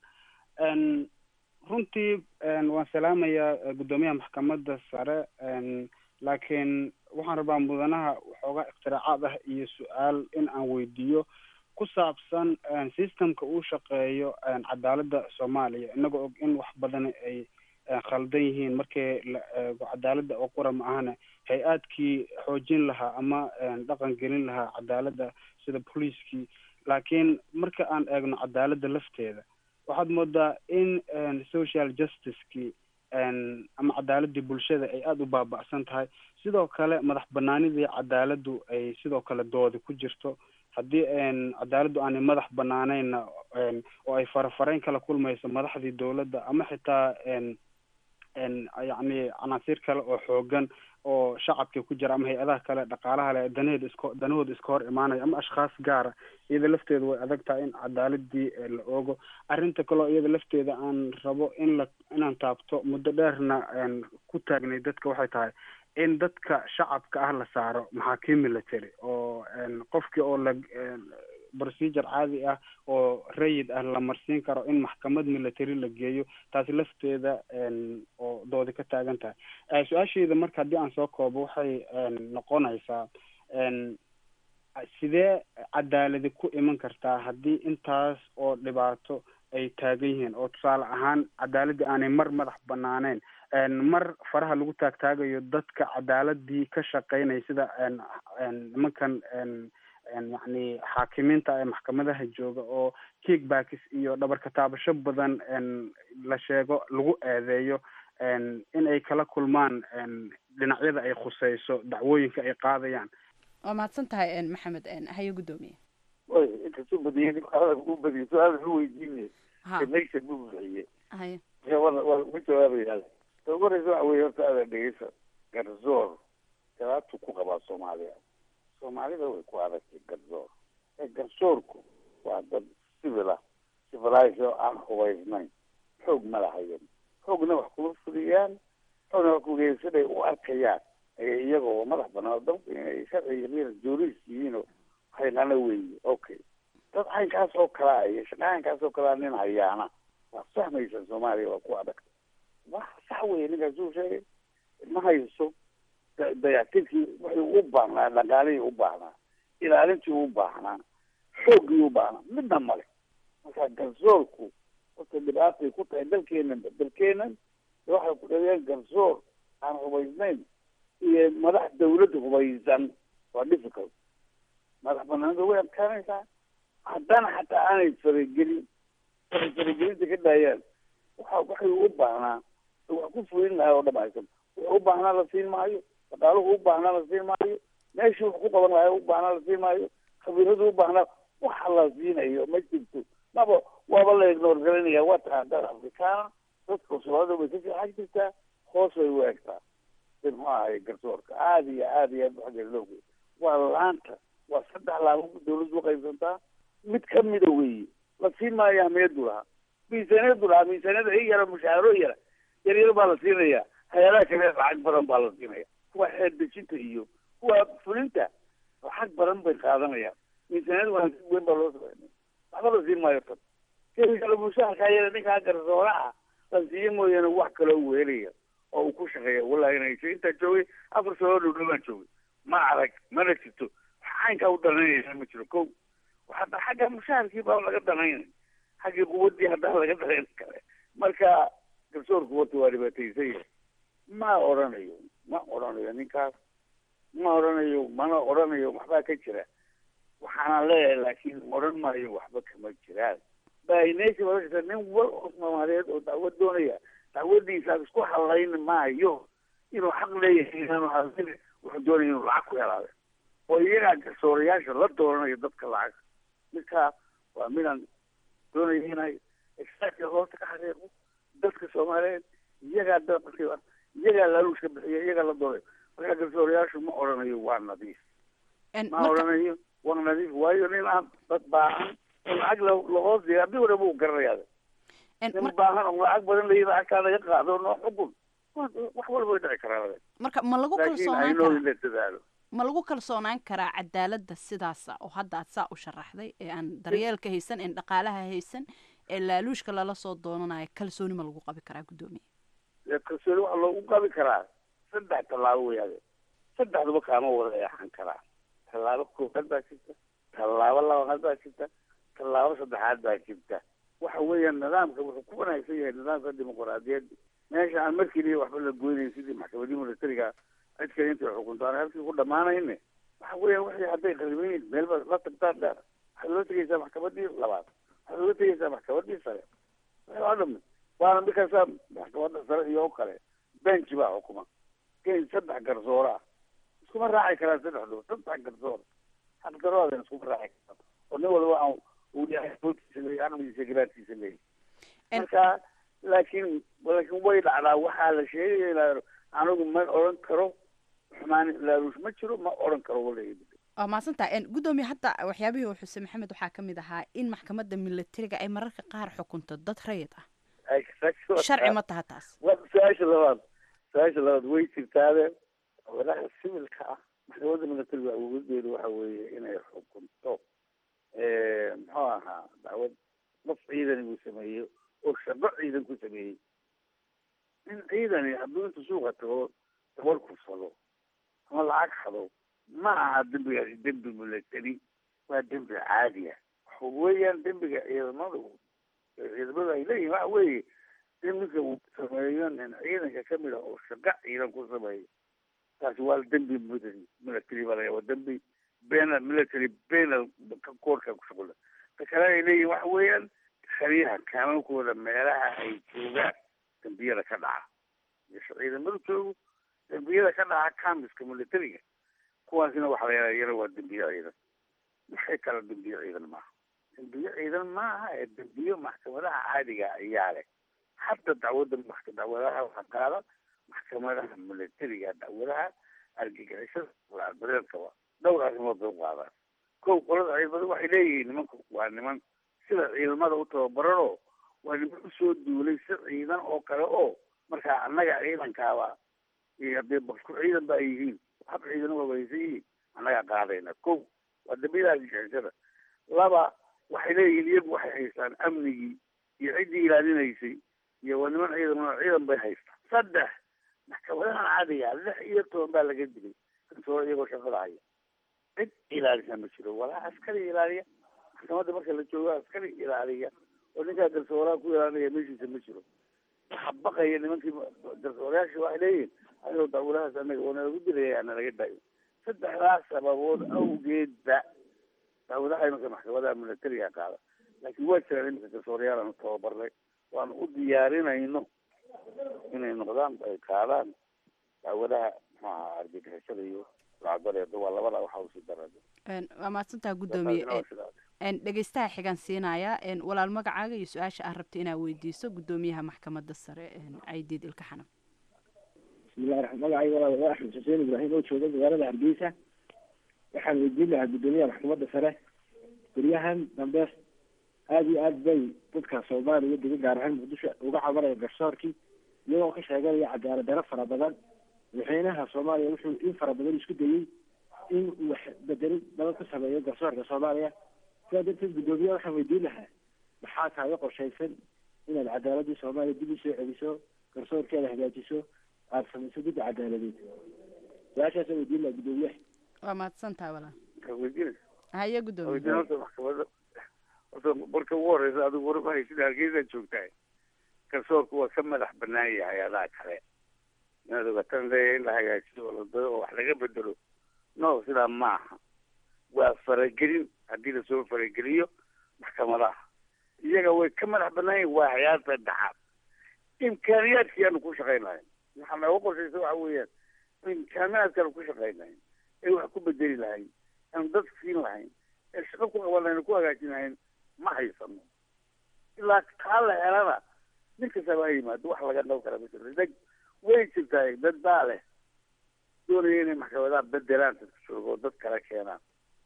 S12: runtii waan salaamayaa guddoomiyaha maxkamadda sare laakiin waxaan rabaa mudanaha waxoogaa iktiraacaad ah iyo su-aal in aan weydiiyo ku saabsan systemka uu shaqeeyo cadaaladda soomaaliya inagoo og in wax badan ay khaldan yihiin markii la eego cadaaladda oo qura ma ahana hay-aadkii xoojin lahaa ama dhaqan gelin lahaa cadaaladda sida booliiskii laakiin marka aan eegno cadaaladda lafteeda waxaad moodaa in social justicekii ama cadaaladii bulshada ay aada u baaba'san tahay sidoo kale madax banaanidii cadaaladdu ay sidoo kale doodi ku jirto haddii cadaaladdu aanay madax banaaneyna oo ay farafareyn kala kulmayso madaxdii dawladda ama xitaa yacni canaasiir kale oo xoogan oo shacabka ku jira ama hay-adaha kale dhaqaalaha le danahooda iska hor imaanaya ama ashkhaas gaara iyada lafteeda way adag tahay in cadaaladii la oogo arrinta kaleo iyada lafteeda aan rabo inaan taabto muddo dheerna ku taagnay dadka waxay tahay in dadka shacabka ah la saaro maxaakiim military oo qofkii oo la procedure caadi ah oo rayid ah la marsiin karo in maxkamad military la geeyo taasi lafteeda oo doodi ka taagan tahay su-aashayda marka haddii aan soo koobo waxay noqonaysaa sidee cadaaladi ku iman kartaa haddii intaas oo dhibaato ay taagan yihiin oo tusaale ahaan cadaaladii aanay mar madax banaaneen mar faraha lagu taagtaagayo dadka cadaaladii ka shaqeynaya sida nimankan yacni xaakimiinta ee maxkamadaha jooga oo kickbacks iyo dhabarka taabasho badan la sheego lagu eedeeyo in ay kala kulmaan dhinacyada ay khuseyso dacwooyinka ay qaadayaan.
S10: waa mahadsan tahay maxamed haye guddoomiye
S11: way inkasoo badiyeen u badiyo su-aal wuxuu weydiinaya connection buu buuxiye
S10: haye
S11: waa ku jawaabayaa soo koraysa waxa weye horta aada dhegeysa garzoor garaabtu ku qabaa soomaalida way ku adagtay garzoor garsoorku waa dad civila civilized oo aan hubaysnayn xoog ma lahayan xoogna wax kuma fuliyaan xoogna wax kugeesaday u arkayaan iyagoo madax banaan dalku inay sharciga juris yihiin oo haynana weeye okay dad caynkaas oo kalaa iyo shaqaankaas oo kalaa nin hayaana waa fahmaysa soomaaliya waa ku adagtay wax sax weye ninkaas uu sheegay ma hayso dayactirkii wuxuu u baahnaa dhaqaalihii u baahnaa ilaalintii u baahnaa xooggii u baahnaa midna male marka garsoorku horta dhibaatay ku tahay dalkeenan waxay ku dhaweyaan garsoor aan hubaysnayn iyo madax dawladda hubaysan waa difficult madax banaanida way adkaanaysaa haddana xataa aanay faragelinta ka daayaan waxay u baahnaa wax ku fulin lahaa oo dhamaysan wuxuu u baahnaa la siin maayo dhaqaaluhu u baahnaa la siin maayo meeshii wax ku qaban lahaa u baahnaa la siin maayo khabiiradu u baahnaa waxa la siinayo ma jirto waaba la ignore galinaya waa tahay dad afrikaana dadka soomaalida way ka fiican jirtaa hoos way u egtaa muxuu ahay garsoorka aada iyo xaggeeda loo geeyo waa laanta waa 3 laamo dawladdu qaybsantaa mid kamida weeye la siin maayo ahmiyadu lahaa miisaaniyada ay yara mushaaro yar baa la siinaya hay-adaha kale lacag badan baa la siinaya kuwa xeer dejinta iyo kuwa fulinta lacag badan bay qaadanayaan miisaaniyada wanaagsan weyn baa loo sameynaya waxba la siin maayo tan keli kale mushaharkaa yara ninkaa garsooraha la siiye mooyaane wax kaloo uu helaya oo uu ku shaqeeya wallahi inayso intaa joogay 4 sano dhow baan joogay ma arag mana jirto caynkaa u danaynaysa ma jiro ko hadda xagga mushaharkii baa laga danaynay xaggii quwadii haddana laga danayn kale marka garsoorku wata waa dhibaataysan yahay ma odhanayo ninkaas mana odhanayo waxbaa ka jira waxaana leeyahay laakiin odhan maayo waxba kama jiraan baination waa nin wal oo soomaaliyeed oo dacwad doonaya dacwadiisa isku halayn maayo inuu xaq leeyahay inaanu hadlin wuxuu doonaya inuu lacag ku helaado oo iyagaa garsoorayaasha la dooranayo dadka lacag midkaa waa midaan doonaya inay extractka hoosta ka xaqiiqo dadka soomaaliyeed iyagaa laaluushka bixiya iyagaa la doonayo markaa garsoorayaashu ma odhanayo waa nadiif waayo nin aan dad baahan oo lacag lahoos diya haddii horeba uu garanayaa nin baahan oo lacag badan layi lacagtaa laga qaado noo xukun wax walba way dhici karaa
S10: marka ma lagu kalsoonaan
S11: karaa
S10: ma lagu kalsoonaan karaa cadaaladda sidaasa oo hadda aad saa u sharaxday ee aan daryeelka haysan een dhaqaalaha haysan ee laaluushka lala soo doonanayo kalsooni ma lagu qabi karaa guddoomiye
S11: kalsooni waxaa loogu qabi karaa 3 tallaabo weyaade 3duba kaama wada eexan karaa tallaabo koowaad baa jirta tallaabo labaad baa jirta tallaabo 3aad baa jirta waxa weeyaan nidaamka wuxuu ku wanaagsan yahay nidaamka dimuqraadiyadda meesha aan markiiba waxba la goynayn sidii maxkamadii militariga cid kale intay xukunto aan halkii ku dhamaanayne waxa weeyaan wixii hadday qariban yihiin meel ba la tagtaan dheer waxaad loo tegaysaa maxkamadii labaad waxaad loo tegaysaa maxkamadii sare waxaa dhami waana markaasaa maxkamadda sare iyo kale benchi baa xukuma in 3 garsoore ah iskuma raaci karaan 3 garsoor xaq daroodan iskuma raaci karaan oo nin walba aan uu yahay aqligiisa garaadkiisa leeyahay marka laakiin way dhacdaa waxaa la sheegaya anigu ma odhan karo xumaan laaluush ma jiro ma odhan karo walahi
S10: waa mahadsantaha guddoomiye hadda waxyaabihii uu xuseen maxamed waxaa ka mid ahaa in maxkamadda militariga ay mararka qaar xukunto dad rayid ah sharci ma taha taas
S11: su-aasha labaad way jirtaade walaha sivilka ah maxkamadda militariga awoodeedu waxa weeye inay xukunto muxuu ahaa dacwad qof ciidan uu sameeyo oo shaqo ciidan ku sameeyey in ciidani hadduu inta suuqa tago dabar kufsado ama lacag xado ma aha dembigaasi dembi milatari, waa dembi caadi ah. waxa weeyaan dembiga ciidamadu ay leeyihin waxa weeye dembiga uu sameeyo nin ciidanka kamid ah oo shaqo ciidan ku sameeyo, taasi waa dembi milatary baa waa dembi military penal koorka ku shaqula. ta kale ay leeyihin waxa weeyaan xeryaha kaamankooda meelaha ay joogaan dembiyada ka dhaca meesha ciidamadu joogo dembiyada ka dhaca kamiska militariga, kuwaasina waxa la yidhaha iyana waa dembiyo ciidan. maxay kala dembiyo ciidan maaha, dembiyo ciidan maaha ee dembiyo maxkamadaha caadiga ayaa leh. hadda dacwadaha waxaa qaada maxkamadaha militariga, dacwadaha argagixisada bareerkaba dhowr arrimood bay u qaadaan. kow, qolada ciidamada waxay leeyihiin nimanku waa niman sida ciidamada u tababaranoo waa niman usoo duulay si ciidan oo kale oo markaa annaga ciidankaaba iyo haddee basku ciidan ba ay yihiin hab ciidan wabaysan yihiin annagaa qaadayna. kow, waa dambiyada argagixisada. laba, waxay leeyihiin iyagu waxay haystaan amnigii iyo ciddii ilaalinaysay iyo waa niman ciidan bay haystaan. saddex, maxkamadahan caadiga 16 baa laga dilay kansoor iyagoo shaqada haya, cid ilaalisa ma jiro, walaa askari ilaaliya. maxkamadda marka la joogo askari ilaaliya oo ninkaa garsooraha ku ilaalinaya meeshiisa ma jiro. waxa baqaya nimankii garsoorayaasha waxay leeyihiin ayuu dacwadahaas anaga oo nalagu dilaya nalaga daayo. saddexdaas sababood awgeedba dacwadaha iminka maxkamadaha militariga qaada. laakiin waa jiraan iminka garsoorayaal aanu tababarnay waanu u diyaarinayno inay noqdaan ay qaadaan dacwadaha maxaa argagixisada iyo lacagbareeda. waa labada waxa usii darada.
S10: waa mahadsantaha guddoomiye. dhegeystaha xigaan siinaya walaal magacaaga iyo su-aasha aad rabta inaad weydiiso guddoomiyaha maxkamadda sare caydiid ilka xanaf.
S13: bismillahi raxmaan magacayga waa axmed xuseen ibraahim oo jooga magaalada hargeysa. waxaan weydiin lahaa guddoomiyaha maxkamadda sare, guryahan dambe aada iyo aad bay dadka soomaaliya dega gaar ahaan muqdisho uga cabanaya garsoorkii iyagoo ka sheeganaya cadaalad daro fara badan. madaxweynaha soomaaliya wuxuu in fara badan isku dayey in uu wax bedelin badan ku sameeyo garsoorka soomaaliya. sidaa darteed guddoomiyaha waxaan weydiin lahaa maxaa kaaga qorshaysan inaad cadaaladii soomaaliya dib usoo celiso, garsoorkeeda hagaajiso, aada samayso dib cadaaladeed? su-aashaasaan weydiin lahaa guddoomiyaha.
S10: waa mahadsantaha walaal.
S11: weydiin
S10: haye guddoomiye.
S11: horta maxkamada horta marka ugu horeysa adigu warmahay sida hargeysaad joogtahay garsoorku waa ka madax banaan yahay hay-adaha kale. inaad ogatan leeyahay in la hagaajiyo oo la dayo oo wax laga bedelo no, sidaa maaha. waa faragelin haddii lasoo farageliyo maxkamadaha iyaga way ka madax banaan yihin. waa hay-ad saddexaad. imkaaniyaadkii aanu ku shaqaynahayn waxaa nooga qorshaysa waxa weeyaan imkaaniyaadki aanu ku shaqaynahayn ee wax ku bedeli lahayn aanu dad siin lahayn ee shaqo ku qaban lahayn ku hagaajin lahayn ma haysano. ilaa taa la helana nin kastaba ha yimaado wax laga dhaw kara ma jiro. way jirtaa dad baa leh doonaya inay maxkamadaha bedelaan dadka jooga oo dad kale keenaan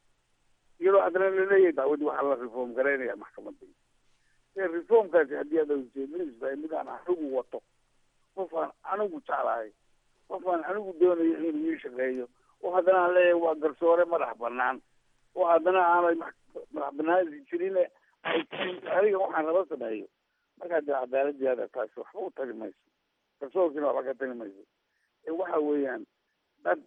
S11: iyadoo haddana laleeyahay dacwadii waxaa la reform garaynaya maxkamadda. reformkaasi haddii aad ujeedinaysa mid aan anigu wato, qof aan anigu jeclahay, qof aan anigu doonayo inuu ii shaqeeyo oo haddana aan leeyahay waa garsoore madax banaan oo haddana aanay madax banaan jirin adiga waxaan raba sameeyo, markaa dee cadaaladiyaada taasi waxba u tagi mayso, garsoorkiina waxba ka tagi mayso. waxa weeyaan dad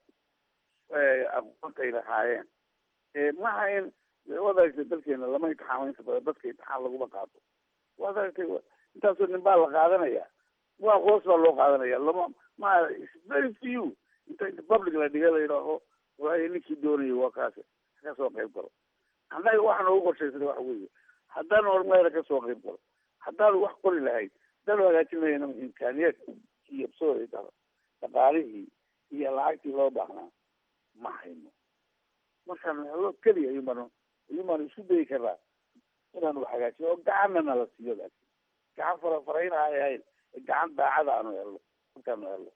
S11: aqoontay lahaayeen maha in wadaagta dalkeena lama imtixaamo inta badan dadka imtixaan laguma qaato. waad aragtay intaasoo nin baa la qaadanaya, waa hoos baa loo qaadanaya. lama ma very few inta public la dhiga la yidhaaho walaahi ninkii doonaya waa kaasi kasoo qayb galo. annaga waxaa noogu qorshaysan waxa weeye haddaan hormeera kasoo qayb galo, haddaan wax qori lahayd, haddaan hagaajin lahayna imkaaniyaad iyo dhaqaalihii iyo lacagtii loo baahnaa ma hayno. markaan helo keliya ayuumaan isku dayi karaa inaanu hagaajino oo gacanna nala siiyo. laakiin gacan farafaraynaa ay ahayd gacan daacada aanu helno markaanu helno.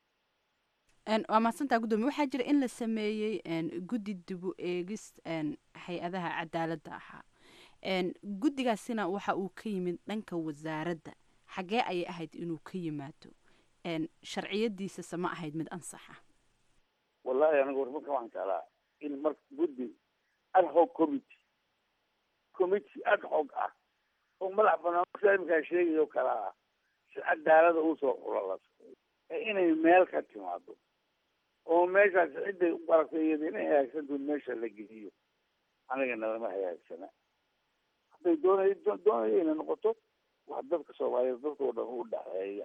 S10: waa mahadsantaa guddoomiye. waxaa jira in la sameeyey guddi dib u eegis hay-adaha cadaaladda ahaa. guddigaasina waxa uu ka yimid dhanka wasaaradda. xaggee ayay ahayd inuu ka yimaado? sharciyadiisase ma ahayd mid ansaxa?
S11: wallahi aniga warmarka waxaan jeclaa in marka guddi ad hoc committee ad hoc ah oo madax banaan sida iminkaa sheegayo kala ah si cadaalada usoo xulalaso ee inay meel ka timaado oo meeshaas cidday u baratay iyada inay hagaagsantahay meesha la geliyo anigana lama hagaagsana hadday doonayo inay noqoto wax dadka soomaaliyeed dadkao dhan u dhaxeeya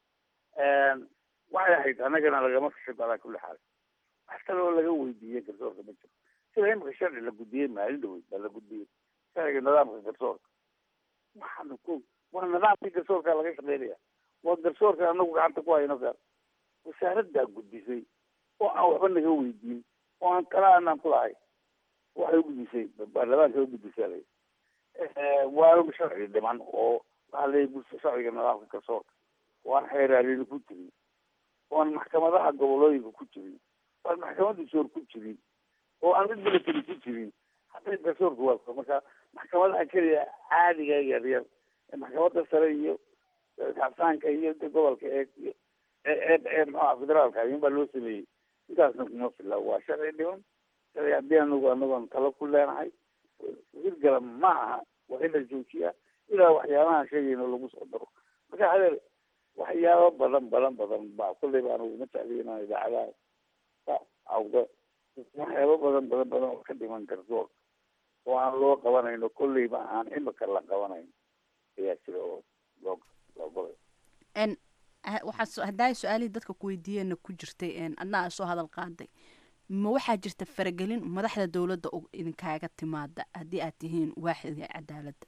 S11: waxay ahayd anagana lagama kashan alaa kulli xaal wax kale oo laga weydiiyey garsoorka ma jiro sida imika sharci la gudbiyey maalin dhaweyd baa la gudbiyey sharciga nidaamka garsoorka waxaana waa nidaamkii garsoorkaa laga shaqeynaya waa garsoorka anagu gacanta ku hayno gaar wasaaraddaa gudbisay oo aan waxba naga weydiin oo aan kala anaan ku lahay waxay ugudbisay baarlamaanka ugudbisay waana sharci dhiman oo waxaa leeyahay sharciga nidaamka garsoorka waan xeeraalina ku jirin waan maxkamadaha gobolooyinka ku jirin waan maxkamadda soor ku jirin oo aan mid military ku jirin hadday garsoorka waa marka maxkamadaha keliya caadiga yaryar maxkamadda sare iyo xabsaanka iyo gobolka ee maxaa federaalka ayuun baa loo sameeyey intaasna kuma fila waa sharci dhiban sharci haddii anagoon talo ku leenahay hirgala ma aha waa in la joojiyaa ilaa waxyaabahan sheegayno lagu soo daro marka hadeer waxyaabo badan baa kulley baan uguma jecliyna idaacadaha awda waxyaabo badan oo ka dhiman garsoorka oo aan loo qabanayno kolleyba aan imika la qabanayn ayaa jira oo loo golay
S10: waxaa haddaa su-aalihii dadka ku weydiiyeenna ku jirtay adnaa soo hadal qaaday ma waxaa jirta faragelin madaxda dowladda idinkaaga timaada haddii aad tihiin waaxidga cadaaladda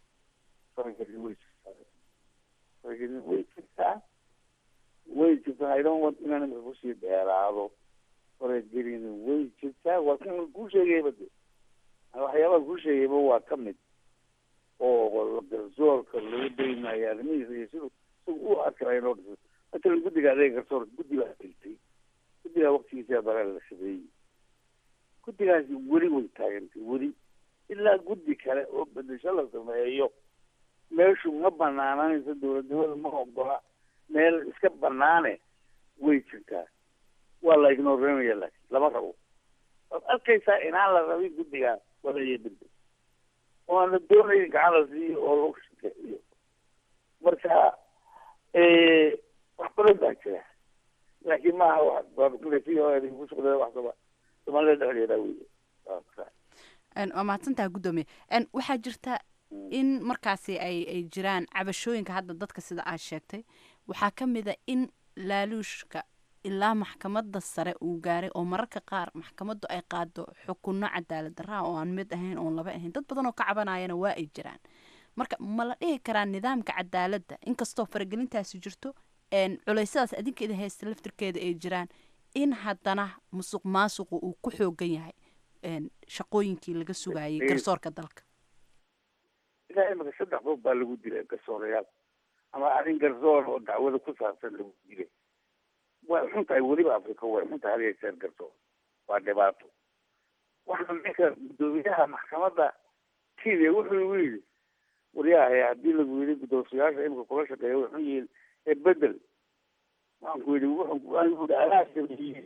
S11: faragelin way jirtaa I don't want inaan imika kusii dheeraado faragelin way jirtaa waa kan kuu sheegayba de waxyaabaha kuu sheegayba waa ka mid oo garsoorka lagu daynayo arrimihiisa iyo siduu u adkarayo loo dhiso matalan guddiga adeega garsoorka guddi baa dhigtay guddigaa waktigiisa bareel la sameeyey guddigaasi weli way taagantay weli ilaa guddi kale oo bedesho la sameeyo meeshu ma banaananayso dowladnimada ma ogola meel iska banaane way jirtaa waa la ignorenaya laakin lama rabo waad arkaysaa inaan la rabin guddigaa walayo bedel oo aan la doonayn gacan la siiyo oo lagu shaqeeyo marka wax badan baa jira laakiin maaha wax ku socda wax soomaalida dhexdeeda wey
S10: waa mahadsantaha guddoomiye waxaa jirta in markaasi ay jiraan cabashooyinka hadda dadka sida aad sheegtay waxaa ka mid a in laaluushka ilaa maxkamadda sare uu gaaray oo mararka qaar maxkamaddu ay qaado xukunno cadaalad darraa oo aan mid ahayn oon laba ahayn dad badan oo ka cabanayana waa ay jiraan marka ma la dhihi karaa nidaamka cadaaladda inkastoo faragelintaasi jirto culeysyadaas adinka idin haysta laftirkeeda ay jiraan in haddana musuq maasuqu uu ku xoogan yahay shaqooyinkii laga sugayay garsoorka dalka
S11: ilaa imika 3 qof baa lagu dilay garsoorayaal ama arrin garsoor oo dacwada ku saabsan lagu dilay way xun tahay weliba afrika way xun tahay haliyeeseer garsoor waa dhibaato waxaa ninka guddoomiyaha maxkamadda kenya wuxuu igu yidhi waryahay haddii lagu yidhi guddoomiyaasha imika kula shaqeeya way xun yihiin ee bedel waxaan ku yidhi wuxuu anaa sameeyey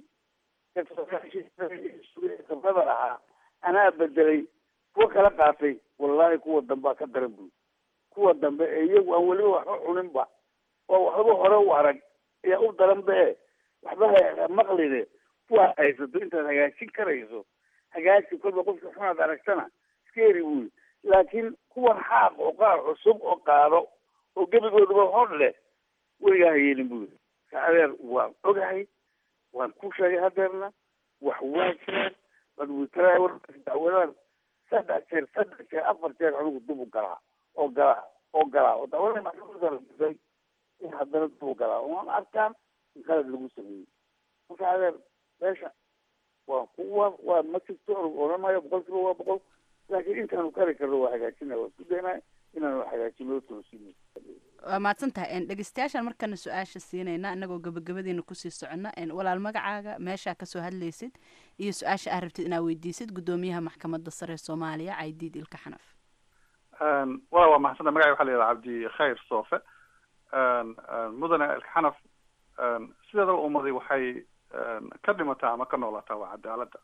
S11: khibrada ahaa anaa bedelay kuwa kala qaatay wallahi kuwa dambaa ka daran buy kuwa dambe ee iyagu aan weliba waxba cuninba oo waxba hore u arag ayaa u daran be waxba maqline kuwa haysato intaad hagaajin karayso hagaaji kolba qofka xunaad aragtana iska eri buy laakiin kuwan xaaq oo qaar cusub oo qaado oo gebigooduba hor leh weligaa hayeelin buy ka adeer waan ogahay waan ku sheegay hadeerna wax waa jiraan badwitraa dacwadaan 3 jeer 4 jeer anigu dib u galaa oo dacwada maxkamadda in haddana dib u galaa oon arkaan in qalad lagu sameeyey marka adeer meesha waa ma jirto oran maayo 100% waa 100 laakiin intaanu kari karno waa hagaajina waa isku daynaa inaanu hagaajino toosino
S10: waa mahadsantahay dhegeystayaashaan markana su-aasha siinayna inagoo gabagabadiina kusii socona walaal magacaaga meeshaa kasoo hadlaysid iyo su-aasha aad rabtid inaad weydiisid guddoomiyaha maxkamadda sare ee soomaaliya caydiid ilka xanaf
S14: waa mahadsantahay magaca waxaa la yidhaha cabdi khayr soofe mudane ilka xanaf sideedaba ummaday waxay ka dhimataa ama ka noolaataa waa cadaaladda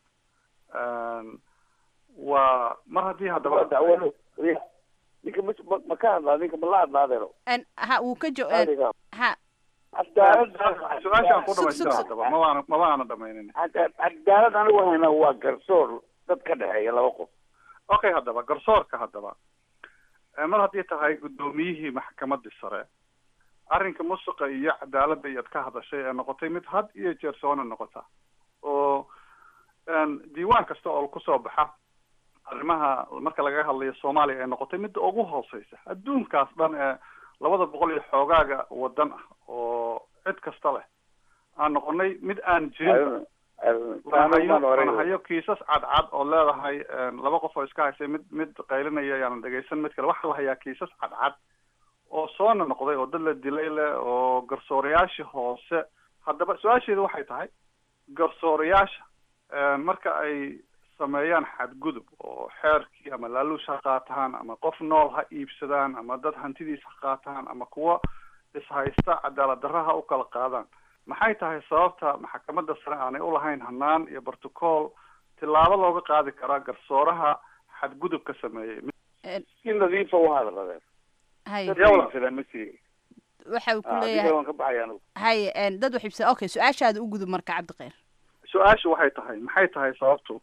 S14: waa mar haddii haddaba
S11: dacwado ninka ma ka hadlaa ninka ma la hadlaadeero
S10: ha wuu ka ha
S14: su-aashaan ku dhamaystira haddaba mabaana dhamaynin
S11: cadaalad anigu hayna waa garsoor dad ka dhexeeya laba qof.
S14: Okay, haddaba garsoorka haddaba mar haddii tahay guddoomiyihii maxkamadii sare arrinka musuqa iyo cadaaladda iyaad ka hadashay ee noqotay mid had iyo jeer soona noqota oo diiwaan kasta oo kusoo baxa arrimaha marka laga hadlayo Soomaaliya ay noqotay mid ugu hooseysa adduunkaas dhan ee 200 iyo xoogaaga wadan ah oo cid kasta leh aan noqonay mid aan jirin hayo kiisas cadcad oo leedahay laba qof oo iska haysay mid qaylinaya ayaan dhageysan mid kale waxa la hayaa kiisas cadcad oo soo noqday oo dad la dilay leh oo garsoorayaasha hoose haddaba su-aasheedu waxay tahay garsoorayaasha marka ay sameeyaan xadgudub oo xeerkii ama laaluush ha qaataan ama qof nool ha iibsadaan ama dad hantidiisa ha qaataan ama kuwa ishaysta cadaalad darraha u kala qaadaan maxay tahay sababta maxkamadda sare aanay u lahayn hanaan iyo protocol tilaabo looga qaadi karaa garsooraha xadgudubka sameeyay
S11: si nadiifa u hadalada
S10: waxa uu ku leeyahay hay dad wax ibsa okay su-aashaada u gudub marka Cabdiqeer
S14: su-aashu waxay tahay maxay tahay sababtu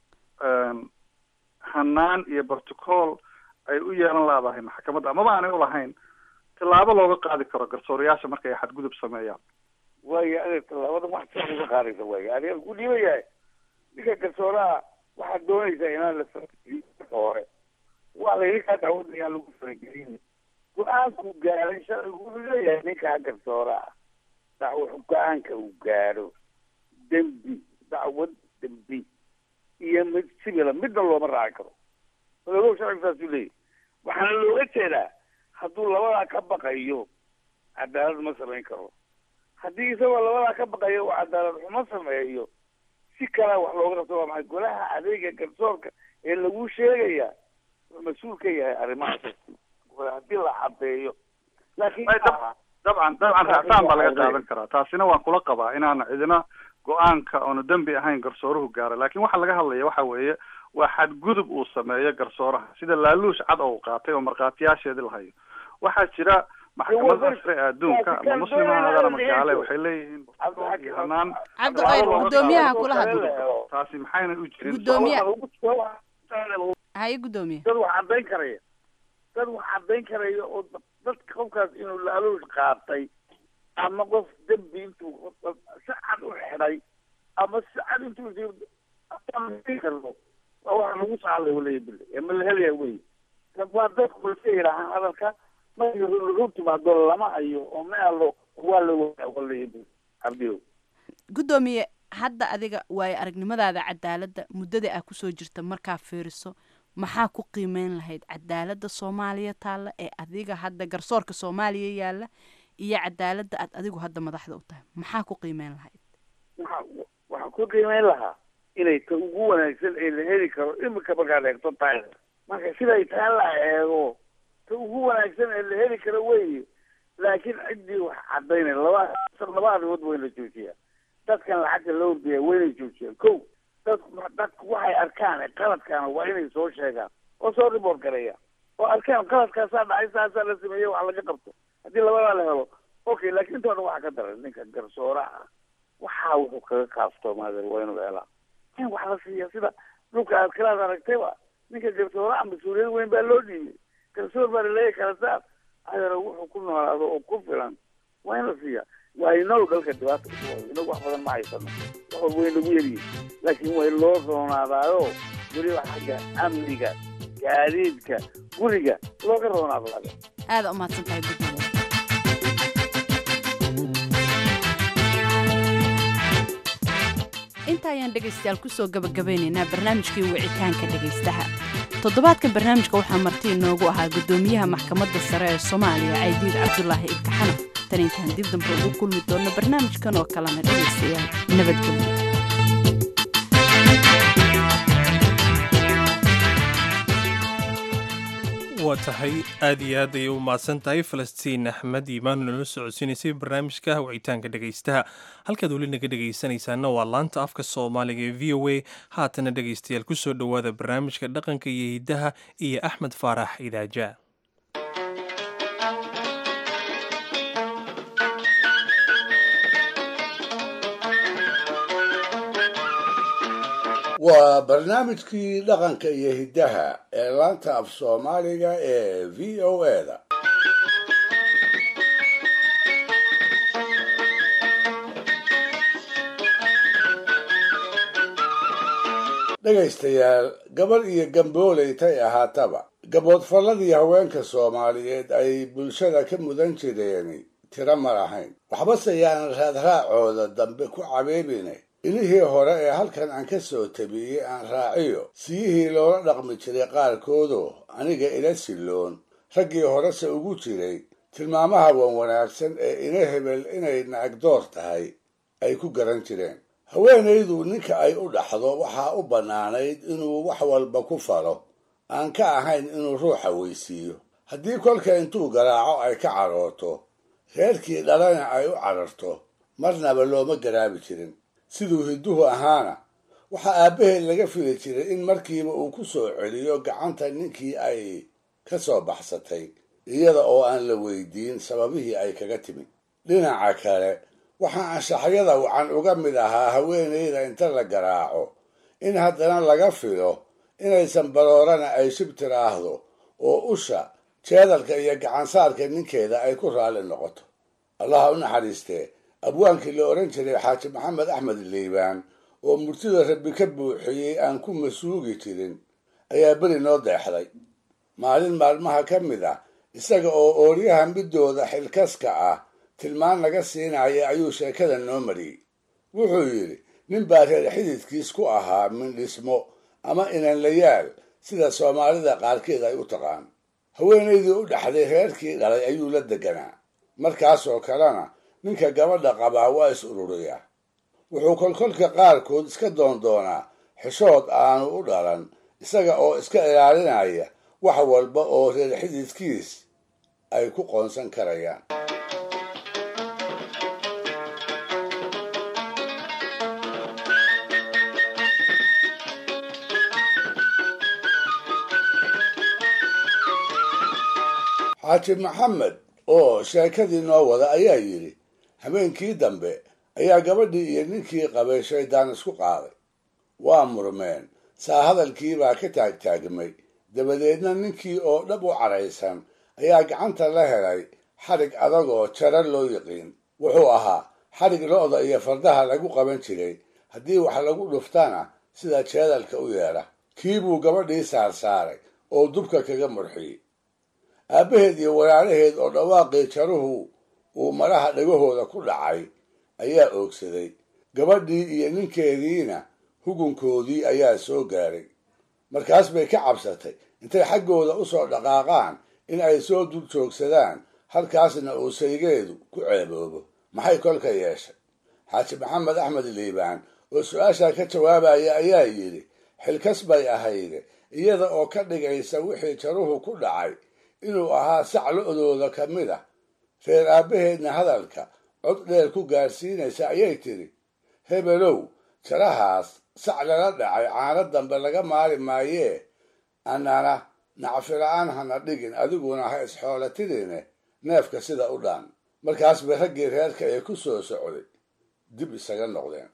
S14: hanaan iyo protocol ay u yeelan laadahay maxkamadda amaba aanay u lahayn tilaabo looga qaadi karo garsoorayaasha markay xadgudub sameeyaan
S11: way adeegta labada wax uga qaadaysa way adiga ku dhiibayaa ninka garsooraha waxaad doonaysaa inaan la fahmiyo hore waa la yidhi dacwadda lagu faragelin go-aanku gaaray sharcigu wuxuu leeyahay ninka garsooraha dacwo go-aanka uu gaaro dembi dacwad dembi iyo mid sibila midna looma raaci karo odogow sharcigu saasuu leeyahay waxaana looga jeedaa hadduu labadaa ka baqayo cadaalad ma samayn karo haddii isagoo labadaa ka baqayo uu cadaalad xumo sameeyo si kalea wax looga qabto waa maxay golaha adeega garsoorka ee lagu sheegaya mas-uul ka yahay arrimahaas haddii la cadeeyo laakiin
S14: dabcan raacdaan baa laga qaadan karaa taasina waan kula qabaa inaana cidina go-aanka oonu dembi ahayn garsooruhu gaara laakiin waxa laga hadlaya waxa weeye waa xadgudub uu sameeyo garsooraha sida laaluush cad oo uu qaatay oo markhaatiyaasheedii la hayo waxaa jira maxkamadda sare ee adduunka ama muslimaha ama gaale waxay leeyihiin hanaan
S10: Cabdiqeer gudoomiyaha kula hadlo
S14: taasi maxayna u jirin
S10: hay gudoomiye
S11: dad wax caddayn karaya oo dadka qofkaas inuu laaluush qaatay ama qof dembi intuu si cad u xidhay ama si cad intuu karno waa waxa lagu saalay waleeya bille ma la helaya wey waa dadku la yidhaahaan hadalka markii lagu timaado lama hayo oo meelo waa la waleeya bille cabdiyo
S10: gudoomiye hadda adiga waayo aragnimadaada cadaaladda muddada aad kusoo jirta markaa fiiriso maxaa ku qiimeyn lahayd cadaaladda Soomaaliya taalla ee adiga hadda garsoorka Soomaaliya yaala iyo cadaaladda aad adigu hadda madaxda u tahay maxaa ku qiimeyn lahayd
S11: waxa ku qiimeyn lahaa inay ta ugu wanaagsan ee la heli karo imika markaad eegto tahay marka siday taa la eego ta ugu wanaagsan ee la heli karo weeye laakiin ciddii wax cadaynay laba arrimood waa in la joojiyaa dadkan lacagta loo ordaya waa inay joojiyaan kow dadku waxay arkaan qaladkaana waa inay soo sheegaan oo soo report gareeyaan oo arkaan qaladkaasaa dhacay saasaa la sameeyey wax laga qabto haddii labadaa la helo okay laakiin inta waxaa ka daran ninka garsooraha waxaa wuxuu kaga kaaftoomaadeen waa inuu helaa in wax la siiya sida dhulka aad kalaad aragtayba ninka garsooraha mas-uuliyad weyn baa loo dhiibay garsoor baa laleeyahay kala saar ayana wuxuu ku noolaado oo ku filan waa in la siiya waa inagu dalka dhibaata inagu wax badan ma haysano wax walba way nagu yeliyin laakiin way loo roonaadaayo weliba xagga amniga gaadiidka guriga looga roonaado laga
S10: aada umahadsan tahay gudoomiye inta ayaan dhegaystayaal kusoo gabagabeynaynaa barnaamijkii wicitaanka dhegaystaha toddobaadkan barnaamijka waxaa marti inoogu ahaa gudoomiyaha maxkamadda sare ee Soomaaliya Caydiid Cabdullaahi Ilka Xanaf tan intaan dib dambe ugu kulmi doono barnaamijkan oo kalena dhegaystayaal nabadgelyo
S1: waa tahay aad iyo aad ayay u mahadsan tahay Falastiin Axmed iimaan nala socodsiinaysay barnaamijka wicitaanka dhegaystaha halkaad weli naga dhegaysanaysaana waa laanta afka Soomaaliga ee VOA haatana dhegaystayaal ku soo dhawaada barnaamijka dhaqanka iyo hidaha iyo Axmed Faarax Idaaja
S4: waa barnaamijkii dhaqanka iyo hiddaha ee laanta af soomaaliga ee v o a-da dhegaystayaal gabadh iyo gambooleytay ahaataba gaboodfalladii haweenka soomaaliyeed ay bulshada ka mudan jireen tiro ma lahayn waxbase yaanan raadraacooda dambe ku cabeebine ilihii hore ee halkan aan ka soo tabiyey aan raaciyo siyihii loola dhaqmi jiray qaarkoodoo aniga ila silloon raggii horese ugu jiray tilmaamaha wan wanaagsan ee ina hebel inay naagdoor tahay ay ku garan jireen haweenaydu ninka ay u dhaxdo waxaa u bannaanayd inuu wax walba ku falo aan ka ahayn inuu ruuxa weysiiyo haddii kolka intuu garaaco ay ka cadhooto reerkii dhalana ay u cadharto marnaba looma garaabi jirin siduu hidduhu ahaana waxaa aabbaheed laga fili jiray in markiiba uu ku soo celiyo gacanta ninkii ay ka soo baxsatay iyada oo aan la weydiin sababihii ay kaga timid dhinaca kale waxaa anshaxyada wacan uga mid ahaa haweenayda inta la garaaco in haddana laga filo inaysan baroorana ay shib tiraahdo oo usha jeedalka iyo gacansaarka ninkeeda ay ku raalli noqoto allaha u naxariistee abwaankii la odhan jiray xaaji maxamed axmed liibaan oo murtida rabbi ka buuxiyey aan ku masuugi jirin ayaa beri noo deexday maalin maalmaha ka mid ah isaga oo ooryaha midooda xilkaska ah tilmaan laga siinaya ayuu sheekada noo mariyey wuxuu yidhi nin baa reer xididkiis ku ahaa mindhismo ama inanlayaal sida soomaalida qaarkeed ay u taqaan haweenaydii u dhaxday reerkii dhalay ayuu la deganaa markaasoo kalena ninka gabadha qabaa waa is ururiyaa wuxuu kolkolka qaarkood iska doondoonaa xishood aanu u dhalan isaga oo iska ilaalinaya wax walba oo reer xididkiis ay ku qoonsan karayaan xaaji maxamed oo sheekadii noo wada ayaa yidhi habeenkii dambe ayaa gabadhii iyo ninkii qabay shaydaan isku qaaday waa murmeen saa hadalkiibaa ka taagtaagmay dabadeedna ninkii oo dhab u cadhaysan ayaa gacanta la helay xadhig adagoo jara loo yiqiin wuxuu ahaa xadhig lo'da iyo fardaha lagu qaban jiray haddii wax lagu dhuftana sida jeedalka u yeedha kii buu gabadhii saarsaaray oo dubka kaga murxiyey aabbaheed iyo walaalaheed oo dhawaaqii jaruhu uu maraha dhagahooda ku dhacay ayaa oogsaday gabadhii iyo ninkeediina hugunkoodii ayaa soo gaaray markaas bay ka cabsatay intay xaggooda u soo dhaqaaqaan in ay soo dul joogsadaan halkaasna uu saygeedu ku ceeboobo maxay kolka yeeshay xaaji maxamed axmed liibaan oo su-aashaa ka jawaabaya ayaa yidhi xilkas bay ahayde iyada oo ka dhigaysa wixii jaruhu ku dhacay inuu ahaa sac lo-dooda ka mid ah reer aabbaheedna hadalka cod dheer ku gaarsiinaysa ayay tidhi hebelow jarahaas sac lala dhacay caano dambe laga maali maayee annana nacfila-aan hana dhigin adiguna ha isxoolatidine neefka sida u dhaan markaas bay raggii reerka ee ku soo socday dib isaga noqdeen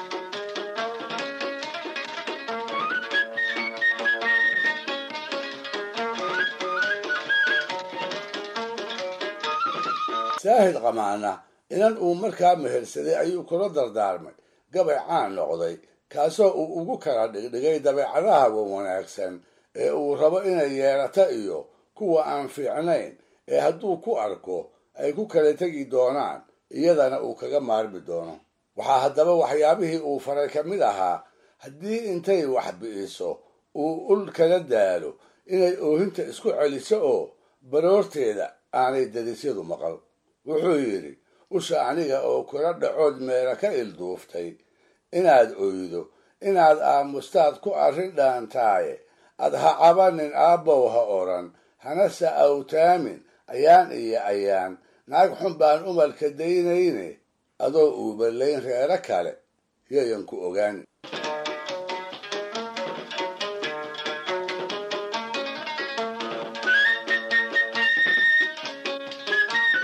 S4: saahid qamaana inan uu markaa mehersaday ayuu kula dardaarmay gabay caan noqday kaasoo uu ugu kala dhigdhigay dabeecadaha wan wanaagsan ee uu rabo inay yeelata iyo kuwa aan fiicnayn ee hadduu ku arko ay ku kala tegi doonaan iyadana uu kaga maarmi doono waxaa haddaba waxyaabihii uu faray ka mid ahaa haddii intay wax bi'iso uu ul kala daalo inay oohinta isku celiso oo baroorteeda aanay dadisyadu maqal wuxuu yidhi usha aniga oo kula dhacood meela ka ilduuftay inaad oydo inaad aamustaad ku arrin dhaantaaye ad ha cabanin aabbow ha odhan hanase awtaamin ayaan iyo ayaan naag xun baan umalka daynayne adoo uuballayn reero kale yayan ku ogaanin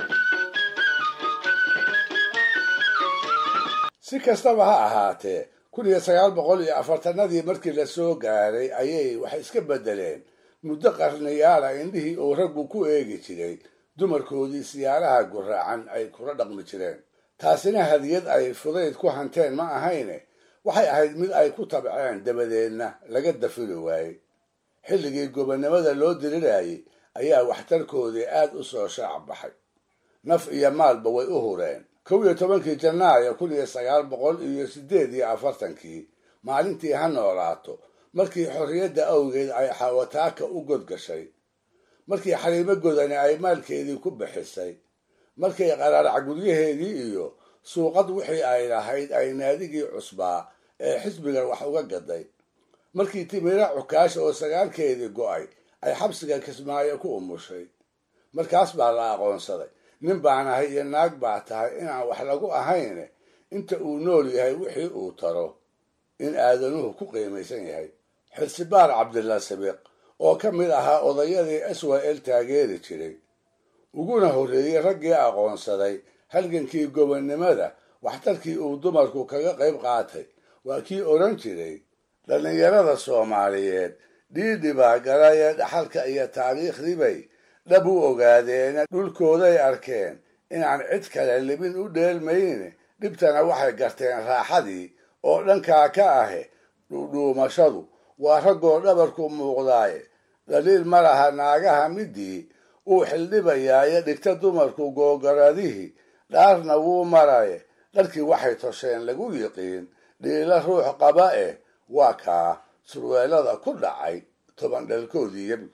S4: si kastaba ha ahaatee 1940 markii la soo gaaray ayay waxay iska beddeleen muddo qarniyaala indhihii uu raggu ku eegi jiray dumarkoodii siyaaraha guraacan ay kula dhaqmi jireen. taasina hadiyad ay fudayd ku hanteen ma ahayne waxay ahayd mid ay ku tabceen dabadeedna laga dafiri waayey. xilligii gobonnimada loo dirirayay ayaa waxtarkoodii aad u soo shaac baxay. naf iyo maalba way u hureen. 11 Janaayo 1948 maalintii ha noolaato markii xorriyadda awgeed ay xawataaka u godgashay, markii xariimo godani ay maalkeedii ku bixisay, markay qaraarac guryaheedii iyo suuqad wixii ay lahayd ay naadigii cusbaa ee xisbiga wax uga gaday, markii Timira Cukaash oo sagaalkeedii go'ay ay xabsiga Kismaayo ku umushay. markaas baa la aqoonsaday nin baan ahay iyo naag baa tahay inaan wax lagu ahayne inta uu nool yahay wixii uu taro in aadanuhu ku qiimaysan yahay. xilsibaar Cabdilla Sabiiq oo ka mid ahaa odayadii SYL taageeri jiray uguna horreeyey raggii aqoonsaday halgankii gobonnimada waxtarkii uu dumarku kaga qayb qaatay waa kii odhan jiray dhallinyarada Soomaaliyeed dhiidhi baa galaya dhaxalka iyo taariikhdii bay dhab u ogaadeen, dhulkooday arkeen inaan cid kale libin u dheelmayne dhibtana waxay garteen raaxadii oo dhankaa ka ahe dhuudhuumashadu waa raggoo dhabarku muuqdaaye dhaliil ma laha naagaha midii uu xildhibayaaye dhigta dumarku googaradihii dhaarna wuu maraye dharkii waxay tosheen lagu yiqiin dhiila ruux qaba waa kaa surweelada ku dhacay 10 dhalkoodii yabigu.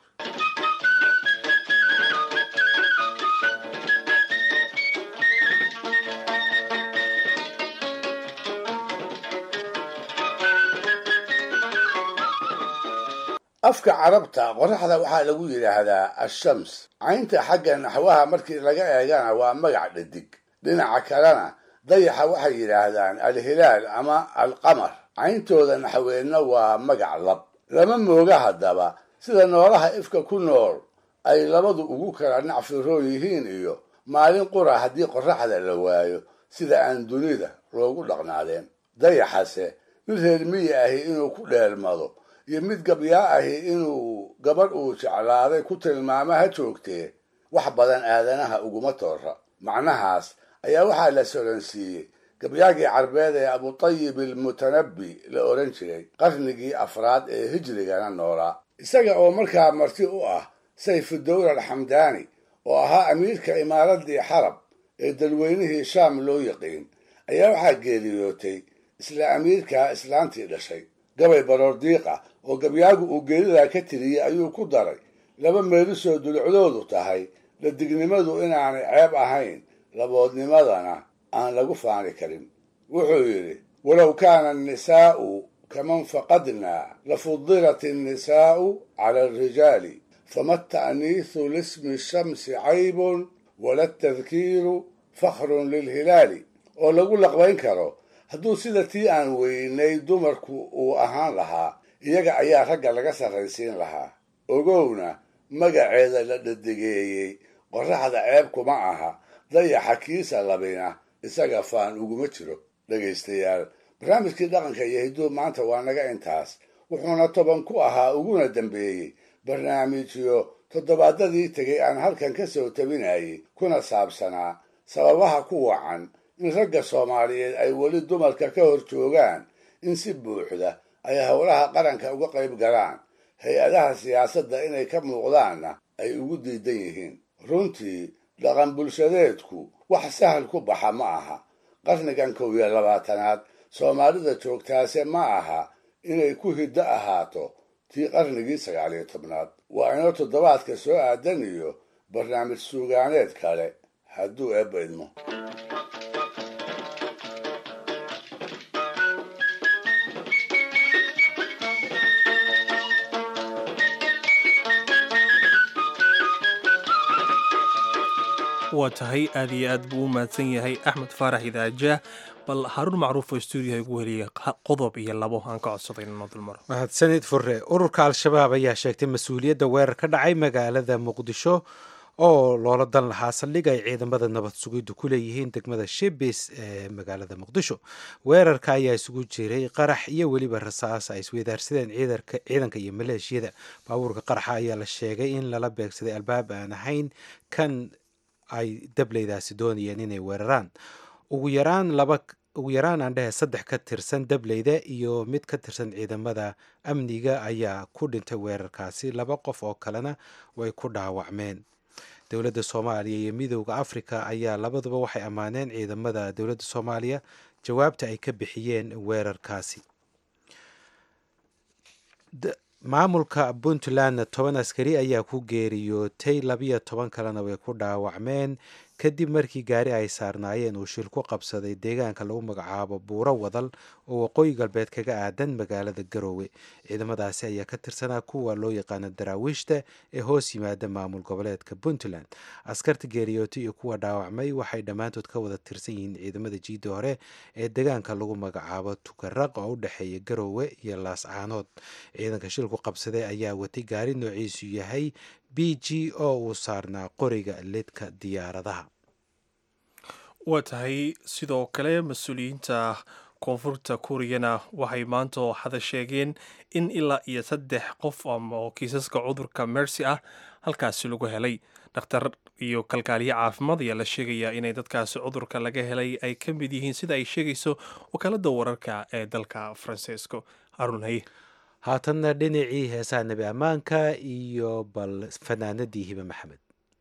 S4: afka carabta qoraxda waxaa lagu yidhaahdaa ashams. caynta xagga naxwaha markii laga eegana waa magac dhadig. dhinaca kalena dayaxa waxay yidhaahdaan alhilaal ama alqamar. cayntooda naxweedna waa magac lab. lama mooga haddaba sida noolaha ifka ku nool ay labadu ugu kala nacfiroon yihiin iyo maalin qura haddii qoraxda la waayo sida aan dunida loogu dhaqnaadeen. dayaxase mid reer miyi ahi inuu ku dheelmado iyo mid gabyaa ahi inuu gabadh uu jeclaaday ku tilmaamo ha joogtee wax badan aadanaha uguma toora. macnahaas ayaa waxaa la solansiiyey gabyaagii carbeed ee Abutayib al-Mutanabbi la oran jiray qarnigii 4 ee hijrigana noolaa. isaga oo markaa marti u ah Sayfudowla al-Hamdani oo ahaa amiirka imaaradii Xarab ee dalweynihii Shaam loo yaqiin ayaa waxaa geeriyootay isla amiirka islaantii dhashay. gabay baroor diiqa oo gabyaagu uu geerida ka tiriyey ayuu ku daray 2 meelisoo dulcudoodu tahay ladignimadu inaanay ceeb ahayn, laboodnimadana aan lagu faani karin. wuxuu yidhi walow kaana annisaa'u kaman faqadnaa lafudilat annisaa'u cala alrijaali fama ata'niisu lismi shamsi caybun wala atadkiiru fakhrun lilhilaali. oo lagu laqbayn karo hadduu sida tii aan weynay dumarku uu ahaan lahaa iyaga ayaa ragga laga sarraysiin lahaa. ogowna magaceeda la dhadigeeyey qoraxda ceeb kuma aha, dayaxa kiisa labina isaga faan uguma jiro. dhegaystayaal, barnaamijkii dhaqanka iyo hidduu maanta waa naga intaas. wuxuuna 10 ku ahaa uguna dambeeyey barnaamijyo toddobaadadii tegay aan halkan ka soo tabinayay kuna saabsanaa sababaha ku wacan in ragga Soomaaliyeed ay weli dumarka ka hor joogaan in si buuxda ay howlaha qaranka uga qayb galaan, hay-adaha siyaasadda inay ka muuqdaanna ay ugu diidan yihiin. runtii dhaqan bulshadeedku wax sahal ku baxa ma aha. qarnigan 21aad Soomaalida joogtaase ma aha inay ku hiddo ahaato tii qarnigii 19aad. waa inoo toddobaadka soo aadan iyo barnaamij suugaaneed kale hadduu eebba idmo.
S1: waa tahay aad iyo aad buu u mahadsan yahay Axmed Faarax Idaaja. bal Haruun Macruuf oo stuudiyaha ugu heliyay qodob iyo 2 aan ka codsaday inuu dulmaro.
S2: mahadsanid furre. ururka al-shabaab ayaa sheegtay mas-uuliyadda weerar ka dhacay magaalada muqdisho oo loola dan lahaa saldhig ay ciidamada nabad sugiddu ku leeyihiin degmada shibis ee magaalada muqdisho. weerarka ayaa isugu jiray qarax iyo weliba rasaas ay isweydaarsadeen ciidanka iyo maleeshiyada. baabuurka qaraxa ayaa la sheegay in lala beegsaday albaab aan ahayn kan ay dableydaasi doonayeen inay weeraraan. ugu yaraan aan dhehe 3 ka tirsan dableyda iyo mid ka tirsan ciidamada amniga ayaa ku dhintay weerarkaasi. 2 qof oo kalena way ku dhaawacmeen. dowladda soomaaliya iyo midowda afrika ayaa labaduba waxay ammaaneen ciidamada dowladda soomaaliya jawaabta ay ka bixiyeen weerarkaasi. maamulka puntlandna 10 askari ayaa ku geeriyootay 12 kalena way ku dhaawacmeen kadib markii gaari ay saarnaayeen uu shil ku qabsaday deegaanka lagu magacaabo buuro wadal oo waqooyi galbeed kaga aadan magaalada garoowe. ciidamadaasi ayaa ka tirsanaa kuwa loo yaqaano daraawiishta ee hoos yimaada maamul goboleedka puntland. askarta geeriyootay iyo kuwa dhaawacmay waxay dhammaantood ka wada tirsan yihiin ciidamada jiida hore ee deegaanka lagu magacaabo tukaraq oo u dhexeeya garoowe iyo laascaanood. ciidanka shilku qabsaday ayaa watay gaari noociisu yahay b g oo uu saarnaa qoriga lidka diyaaradaha.
S1: waa tahay sidoo kale mas-uuliyiinta koonfurta kuuriyana waxay maanta hada sheegeen in ilaa iyo 3 qof oo kiisaska cudurka mercy ah halkaasi lagu helay. dhakhtar iyo kalkaaliye caafimaad ayaa la sheegayaa inay dadkaasi cudurka laga helay ay ka mid yihiin sida ay sheegayso wakaalada wararka ee dalka faransiisko. harunhaye
S2: haatanna dhinacii heesaha nebi ammaanka iyo bal fanaanadii hibe maxamed.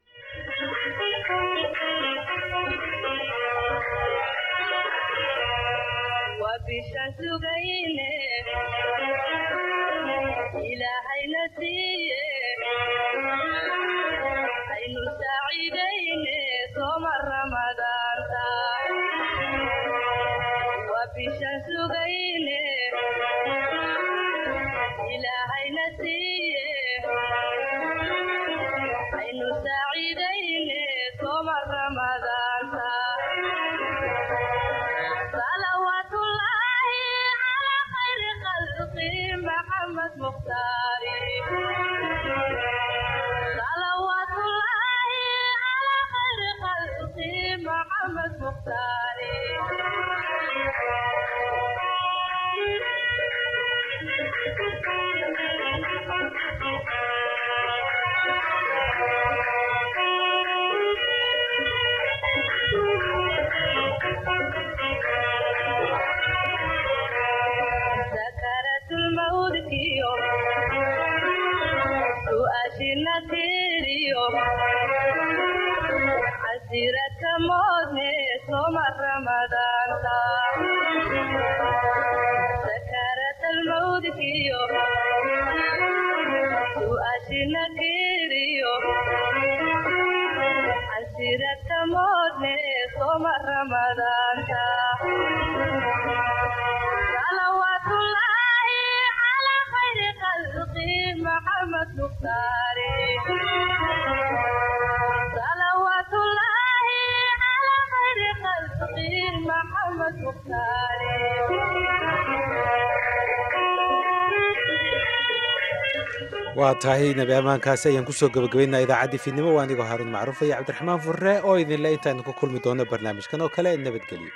S2: waa tahay nebi ammaankaasi ayaan kusoo gabagabaynaa idaacaddii fiidnimo. waa anigoo haaruun macruuf iyo cabdiraxmaan furre oo idinle intaanu ku kulmi doono barnaamijkan oo kale. nabadgelyo.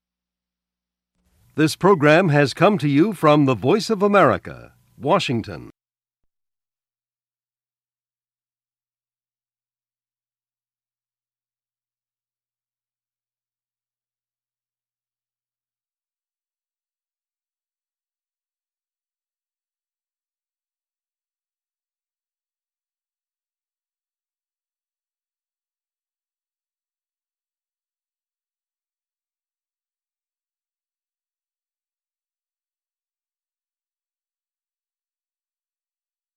S15: This program has come to you from the Voice of America, Washington.